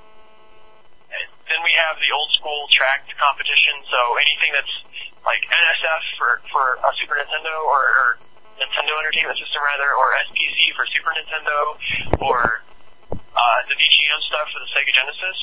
then we have the old school tracked competition, so anything that's like N S F for, for a Super Nintendo, or, or Nintendo Entertainment System rather, or S P C for Super Nintendo, or uh, the V G M stuff for the Sega Genesis.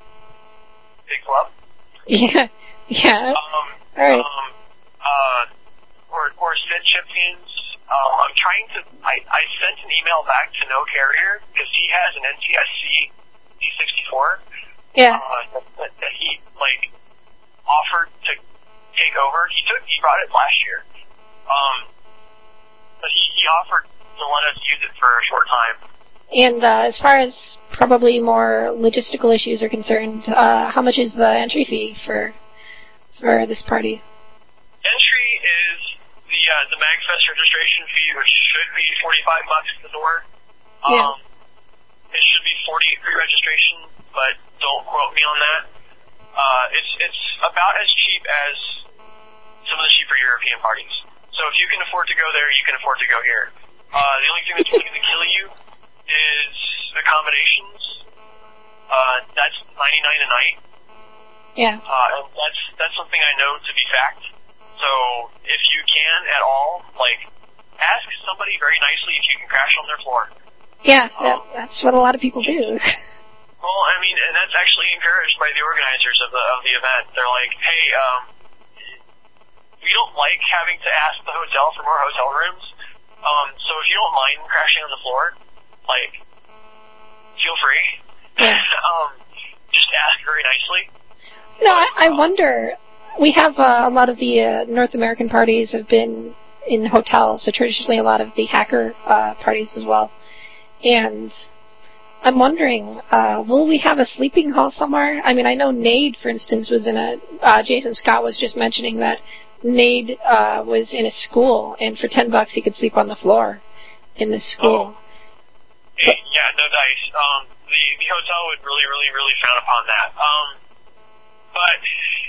Big club. Yeah. Yeah. Um, All right. Um, uh, or, or S I D chip teams. Um, I'm trying to, I, I sent an email back to No Carrier, because he has an N T S C D sixty-four. Yeah. Uh, that, that he, like, offered to take over. He took, he brought it last year. Um, but he, he offered to let us use it for a short time. And uh, as far as probably more logistical issues are concerned, uh, how much is the entry fee for for this party? Entry is the uh, the MagFest registration fee, which should be forty-five bucks at the door. Um, yeah. It should be forty pre-registration, but don't quote me on that. Uh, it's it's about as cheap as some of the cheaper European parties. So if you can afford to go there, you can afford to go here. Uh, the only thing that's really going to kill you is accommodations. Uh, that's ninety-nine a night. Yeah. Uh, and that's that's something I know to be fact. So if you can at all, like, ask somebody very nicely if you can crash on their floor. Yeah, um, that, that's what a lot of people do. Well, I mean, and that's actually encouraged by the organizers of the of the event. They're like, hey, um, we don't like having to ask the hotel for more hotel rooms. Um, so if you don't mind crashing on the floor, like, feel free. Yeah. um, just ask very nicely. No, I, I wonder. We have uh, a lot of the uh, North American parties have been in hotels, so traditionally a lot of the hacker uh, parties as well. And I'm wondering, uh, will we have a sleeping hall somewhere? I mean, I know Nade, for instance, was in a. Uh, Jason Scott was just mentioning that Nade uh, was in a school, and for ten bucks he could sleep on the floor in the school. Oh. Hey, yeah, no dice. Um, the the hotel would really, really, really frown upon that. Um, but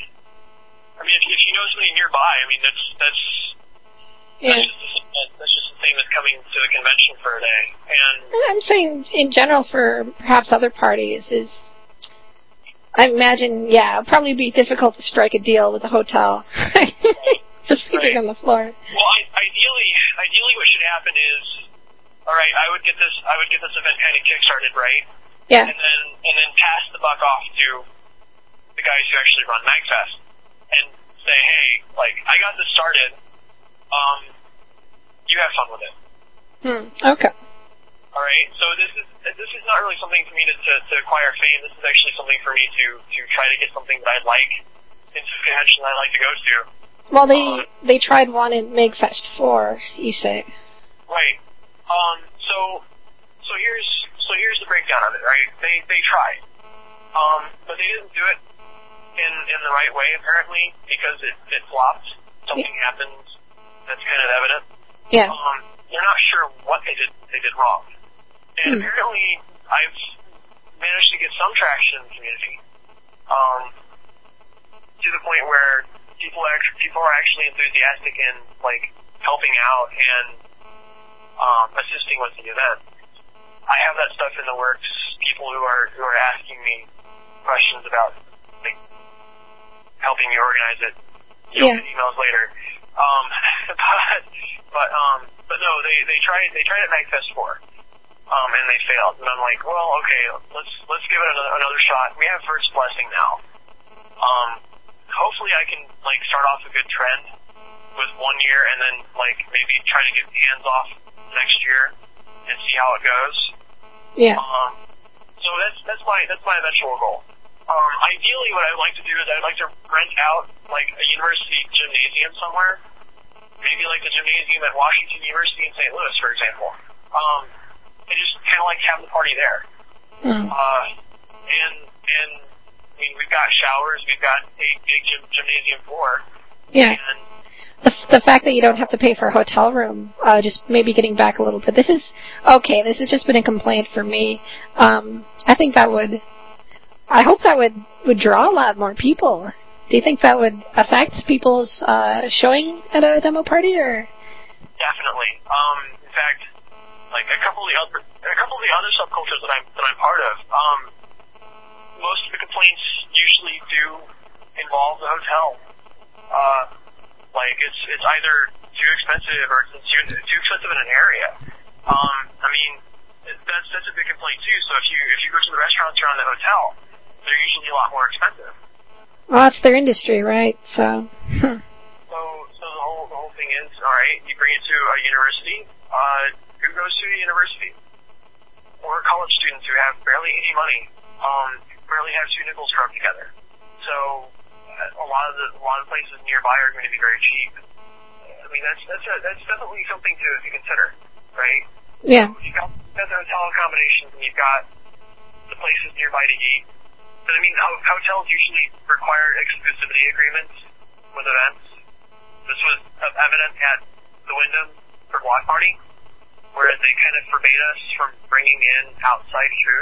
I mean, if, if you know somebody nearby, I mean, that's that's yeah. that's just a, that's just a thing that's coming to the convention for a day. And I'm saying in general for perhaps other parties is. I imagine, yeah, it'd probably be difficult to strike a deal with a hotel for sleeping right. on the floor. Well, I, ideally, ideally, what should happen is, all right, I would get this, I would get this event kind of kickstarted, right? Yeah. And then, and then pass the buck off to the guys who actually run MagFest, and say, hey, like, I got this started. Um, you have fun with it. Hmm. Okay. All right, so this is this is not really something for me to, to, to acquire fame. This is actually something for me to, to try to get something that I like into a convention that I like to go to. Well, they um, they tried one in MagFest four, you say. Right. Um. So so here's so here's the breakdown of it. Right. They they tried. Um, but they didn't do it in in the right way, apparently, because it, it flopped. Something yeah. happened that's kind of evident. Yeah. Um, they're not sure what they did they did wrong. And hmm. apparently, I've managed to get some traction in the community, um, to the point where people actually, people are actually enthusiastic in, like, helping out and um, assisting with the event. I have that stuff in the works. People who are who are asking me questions about, like, helping me organize it. You'll yeah. get emails later. Um, but but um, but no, they they tried they tried at MagFest four. Um, and they failed. And I'm like, well, okay, let's let's give it another, another shot. We have first blessing now. Um, hopefully I can, like, start off a good trend with one year and then, like, maybe try to get hands off next year and see how it goes. Yeah. Um, so that's that's my that's my eventual goal. Um, ideally, what I'd like to do is I'd like to rent out, like, a university gymnasium somewhere. Maybe like the gymnasium at Washington University in Saint Louis, for example. Um, and just kind of like have the party there. Mm. Uh, and, and, I mean, we've got showers, we've got a big gym, gymnasium floor. Yeah. And the, the fact that you don't have to pay for a hotel room, uh, just maybe getting back a little bit. This is, okay, this has just been a complaint for me. Um, I think that would, I hope that would, would draw a lot more people. Do you think that would affect people's, uh, showing at a demo party, or? Definitely. Um, in fact, like a couple of the other, a couple of the other subcultures that I'm that I'm part of, um, most of the complaints usually do involve the hotel. Uh, like it's it's either too expensive or it's too too expensive in an area. Um, I mean, that's that's a big complaint too. So if you if you go to the restaurants around the hotel, they're usually a lot more expensive. Well, that's their industry, right? So. so so the whole the whole thing is, all right, you bring it to a university. Uh, Who goes to a university? Or college students who have barely any money, um, barely have two nickels to rub together. So uh, a lot of the a lot of places nearby are going to be very cheap. I mean, that's that's a, that's definitely something to, to consider, right? Yeah. So you've got, you've got the hotel accommodations and you've got the places nearby to eat. But I mean, ho- hotels usually require exclusivity agreements with events. This was evident at the Wyndham for Block Party, where they kind of forbade us from bringing in outside food.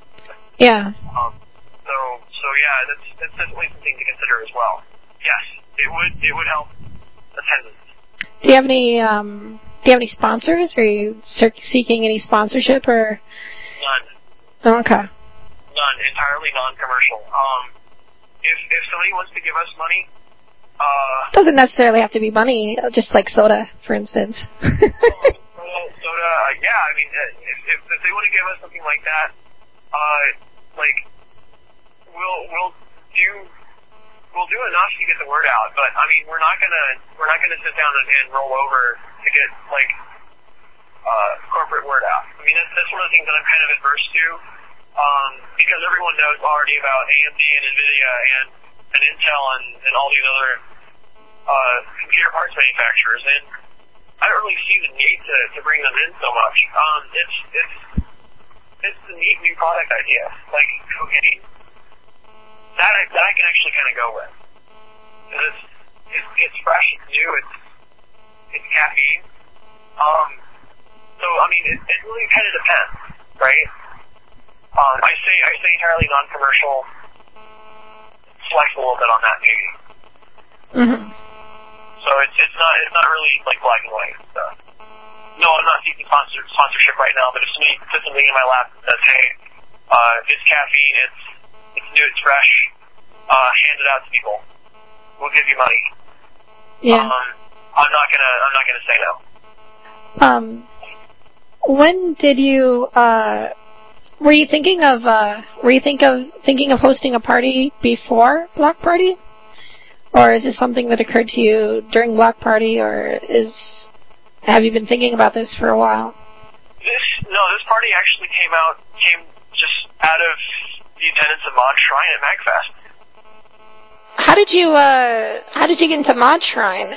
Yeah. Um, so, so yeah, that's that's definitely something to consider as well. Yes, it would it would help attendance. Do you have any um Do you have any sponsors? Are you seeking any sponsorship or? None. Oh, okay. None. Entirely non-commercial. Um, if if somebody wants to give us money, uh, doesn't necessarily have to be money. Just like soda, for instance. Well, soda, uh, yeah, I mean, if, if, if they want to give us something like that, uh, like, we'll, we'll do, we'll do enough to get the word out, but, I mean, we're not gonna, we're not gonna sit down and, and roll over to get, like, uh, corporate word out. I mean, that's, that's one of the things that I'm kind of adverse to, um, because everyone knows already about A M D and NVIDIA and, and Intel and, and all these other, uh, computer parts manufacturers, and I don't really see the need to, to bring them in so much. Um, it's it's it's the neat new product idea, like cocaine. That I, that I can actually kind of go with. Cause it's it's it's fresh, it's new, it's it's caffeine. Um, so I mean, it, it really kind of depends, right? Um, I say I say entirely non-commercial. Flex a little bit on that maybe. Mhm. So it's it's not it's not really like black and white. So. No, I'm not seeking sponsor, sponsorship right now. But if somebody puts something in my lap that says, "Hey, uh, it's caffeine, it's it's new, it's fresh," uh, hand it out to people. We'll give you money. Yeah. Um, I'm not gonna I'm not gonna say no. Um, when did you uh, were you thinking of uh, were you think of thinking of hosting a party before Block Party? Or is this something that occurred to you during Block Party, or is have you been thinking about this for a while? This no, this party actually came out came just out of the attendance of Mod Shrine at MagFest. How did you uh how did you get into Mod Shrine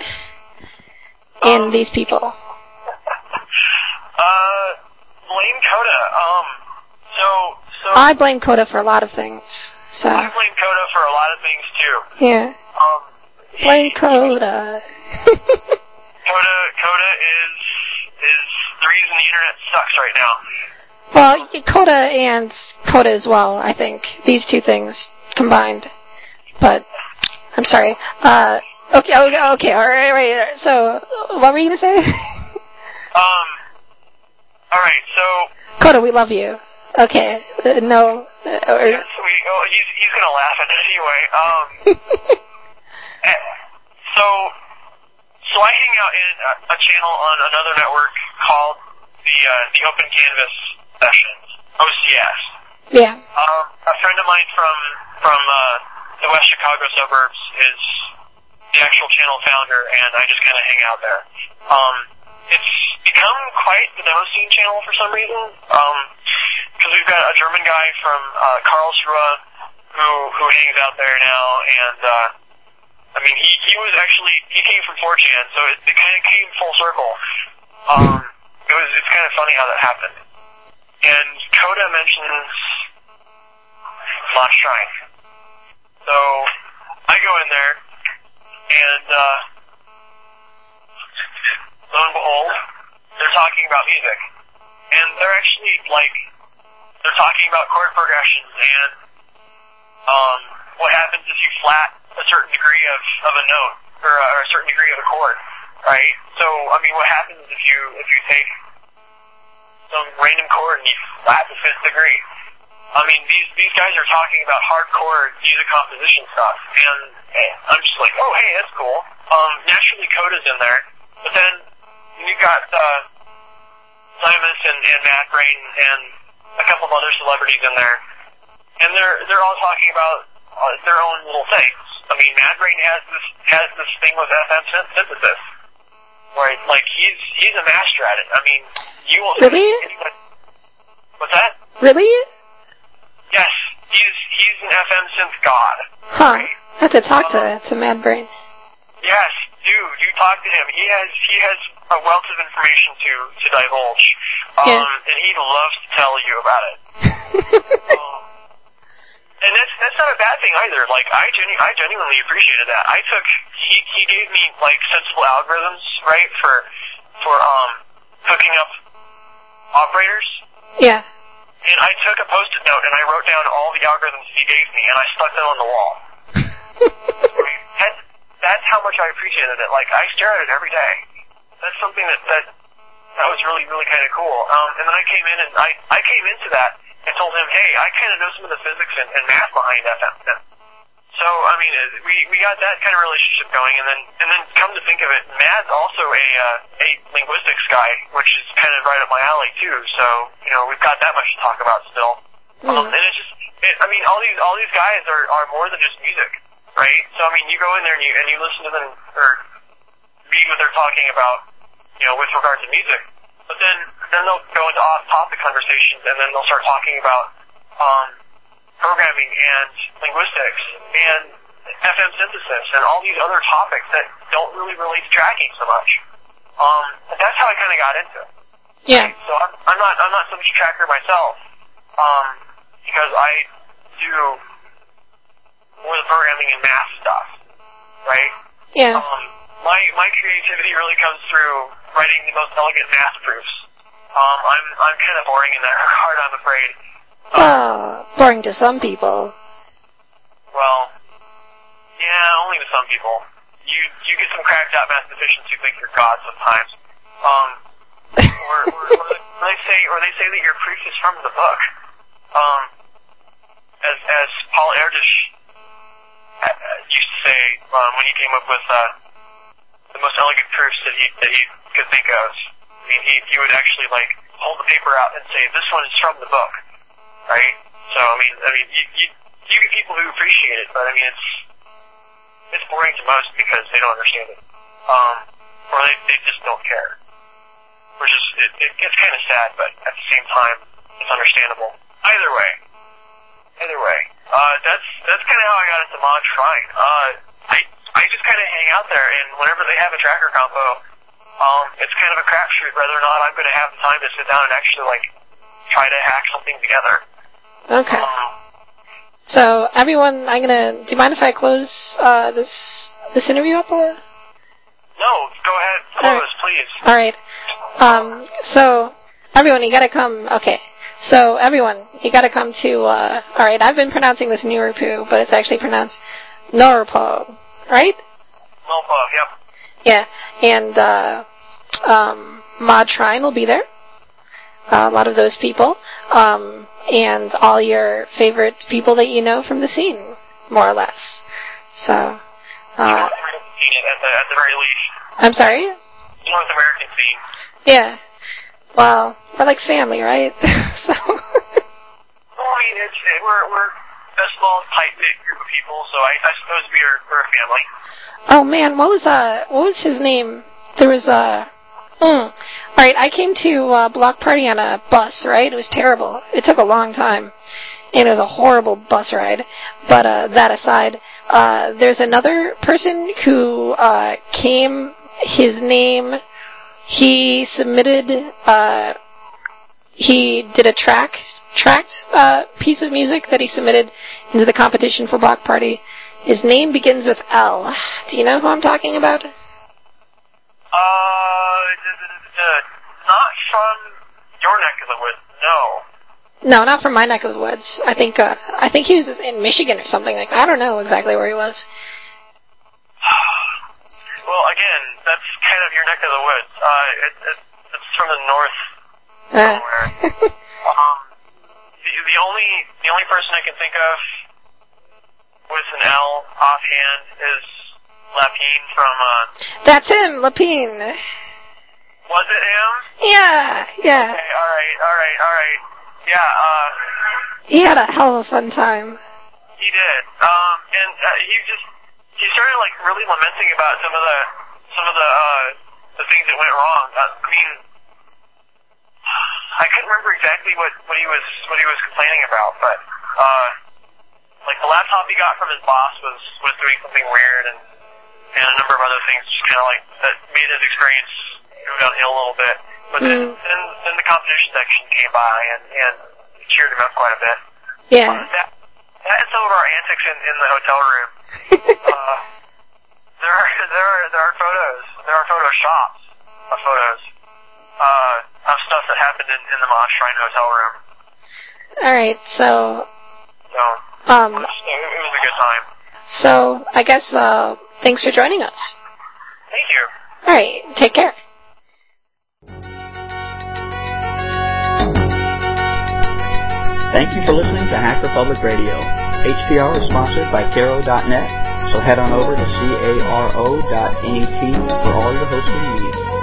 in um, these people? uh, blame Coda. Um, so so I blame Coda for a lot of things. So I blame Coda for a lot of things too. yeah. Um, Blame he, Coda. Coda, Coda is is the reason the internet sucks right now. Well, Coda and Coda as well, I think. These two things combined. But, I'm sorry. Uh, okay, okay, okay, alright, alright. So, what were you going to say? Um, alright, so... Coda, we love you. Okay, uh, no. Uh, or, yes, we, oh, he's, he's going to laugh at it anyway. Um, so, so I hang out in a, a channel on another network called the, uh, the Open Canvas Sessions, O C S. Yeah. Um, a friend of mine from, from, uh, the West Chicago suburbs is the actual channel founder, and I just kind of hang out there. Um, it's become quite the demo scene channel for some reason, um, because we've got a German guy from, uh, Karlsruhe who, who hangs out there now, and, uh, I mean, he, he was actually, he came from four chan, so it, it kind of came full circle. Um, it was, it's kind of funny how that happened. And Coda mentions Lost Shrine. So, I go in there, and, uh, lo and behold, they're talking about music. And they're actually, like, they're talking about chord progressions and, um, what happens if you flat a certain degree of, of a note, or, uh, or a certain degree of a chord, right? So, I mean, what happens if you, if you take some random chord and you flat the fifth degree? I mean, these these guys are talking about hardcore music composition stuff, and I'm just like, oh, hey, that's cool. Um, naturally, Coda's in there, but then you got uh, Simus and, and Mad Brain and a couple of other celebrities in there, and they're they're all talking about uh, their own little things. I mean, Mad Brain has this has this thing with F M synthesis, right? Like he's he's a master at it. I mean, you will really? Anybody, what's that? Really? Yes, he's he's an F M synth god. Huh. Right? I have to talk um, to to Mad Brain. Yes, do do talk to him. He has he has a wealth of information to to divulge, um, yeah. and he'd love to tell you about it. um, and that's that's not a bad thing either. Like I genu- I genuinely appreciated that. I took he he gave me like sensible algorithms, right, for for um hooking up operators. Yeah. And I took a post-it note and I wrote down all the algorithms he gave me and I stuck them on the wall. that's, that's how much I appreciated it. Like, I stare at it every day. That's something that, that, that was really, really kind of cool. Um, and then I came in and I, I came into that and told him, hey, I kind of know some of the physics and, and math behind F M. So, I mean, we we got that kind of relationship going, and then and then come to think of it, Mad's also a uh, a linguistics guy, which is kind of right up my alley too. So, you know, we've got that much to talk about still. Mm. Um, and it's just, it, I mean, all these all these guys are, are more than just music, right? So, I mean, you go in there and you and you listen to them or read what they're talking about, you know, with regard to music. But then then they'll go into off-topic conversations, and then they'll start talking about um. programming and linguistics and F M synthesis and all these other topics that don't really relate to tracking so much. Um, but that's how I kind of got into it. Yeah. Right? So I'm, I'm not I'm not so much a tracker myself um, because I do more the programming and math stuff, right? Yeah. Um, my my creativity really comes through writing the most elegant math proofs. Um, I'm I'm kind of boring in that regard, I'm afraid. Oh, boring to some people. Well, yeah, only to some people. You you get some cracked out mathematicians who think you're God sometimes. Um, or, or, or they say or they say that your proof is from the book. Um, as as Paul Erdős used to say um, when he came up with uh, the most elegant proofs that he that he could think of. I mean, he he would actually like hold the paper out and say, "This one is from the book." Right? So, I mean, I mean, you, you, you get people who appreciate it, but I mean, it's, it's boring to most because they don't understand it. Um, or they, they just don't care. Which is, it, it gets kind of sad, but at the same time, it's understandable. Either way. Either way. Uh, that's, that's kind of how I got into Mod Shrine. Uh, I, I just kind of hang out there, and whenever they have a tracker compo, um, it's kind of a crapshoot whether or not I'm going to have the time to sit down and actually, like, try to hack something together. Okay. Um, So, everyone, I'm gonna... Do you mind if I close uh, this this interview up? Uh? no, go ahead. Close, right. Please. All right. Um, so, everyone, you gotta come... Okay. So, everyone, you gotta come to... Uh, all right, I've been pronouncing this Nuripu, but it's actually pronounced Norpo, right? Norpo, yep. Yeah, and uh, um, Mod Shrine will be there. Uh, a lot of those people. Um, and all your favorite people that you know from the scene, more or less. So, uh... North American scene at the, at the very least. I'm sorry? North American scene. Yeah. Well, we're like family, right? So... Well, I mean, it's, it, we're, we're a small, tight-knit group of people, so I, I suppose we're, we're a family. Oh, man, what was, uh, what was his name? There was, uh... Mm. Alright, I came to uh, Block Party on a bus, right? It was terrible. It took a long time. And it was a horrible bus ride. But uh, that aside, uh, there's another person who uh, came, his name, he submitted, uh, he did a track, tracked uh, piece of music that he submitted into the competition for Block Party. His name begins with L. Do you know who I'm talking about? Uh, not from your neck of the woods, no. No, not from my neck of the woods. I think, uh, I think he was in Michigan or something like that. I don't know exactly where he was. Well, again, that's kind of your neck of the woods. Uh, it, it, it's from the north Uh. somewhere. um, the, the only, the only person I can think of with an L offhand is Lapine from, uh... That's him, Lapine. Was it him? Yeah, yeah. Okay, alright, alright, alright. Yeah, uh... He had a hell of a fun time. He did. Um, and uh, he just... He started, like, really lamenting about some of the... Some of the, uh... the things that went wrong. Uh, I mean... I couldn't remember exactly what, what he was... what he was complaining about, but, uh... like, the laptop he got from his boss was, was doing something weird, and... and a number of other things just kind of like that made his experience go downhill a little bit. But mm. then, then, then the competition section came by and, and cheered him up quite a bit. Yeah. Um, that, that and some of our antics in, in the hotel room. uh, there are there are there are photos. There are photo shops of photos uh, of stuff that happened in, in the Mod Shrine hotel room. All right, so. So. Um. It was, it was a good time. So I guess uh, thanks for joining us. Thank you. All right, take care. Thank you for listening to Hacker Public Radio. H P R is sponsored by Caro dot net, so head on over to caro dot net for all your hosting needs.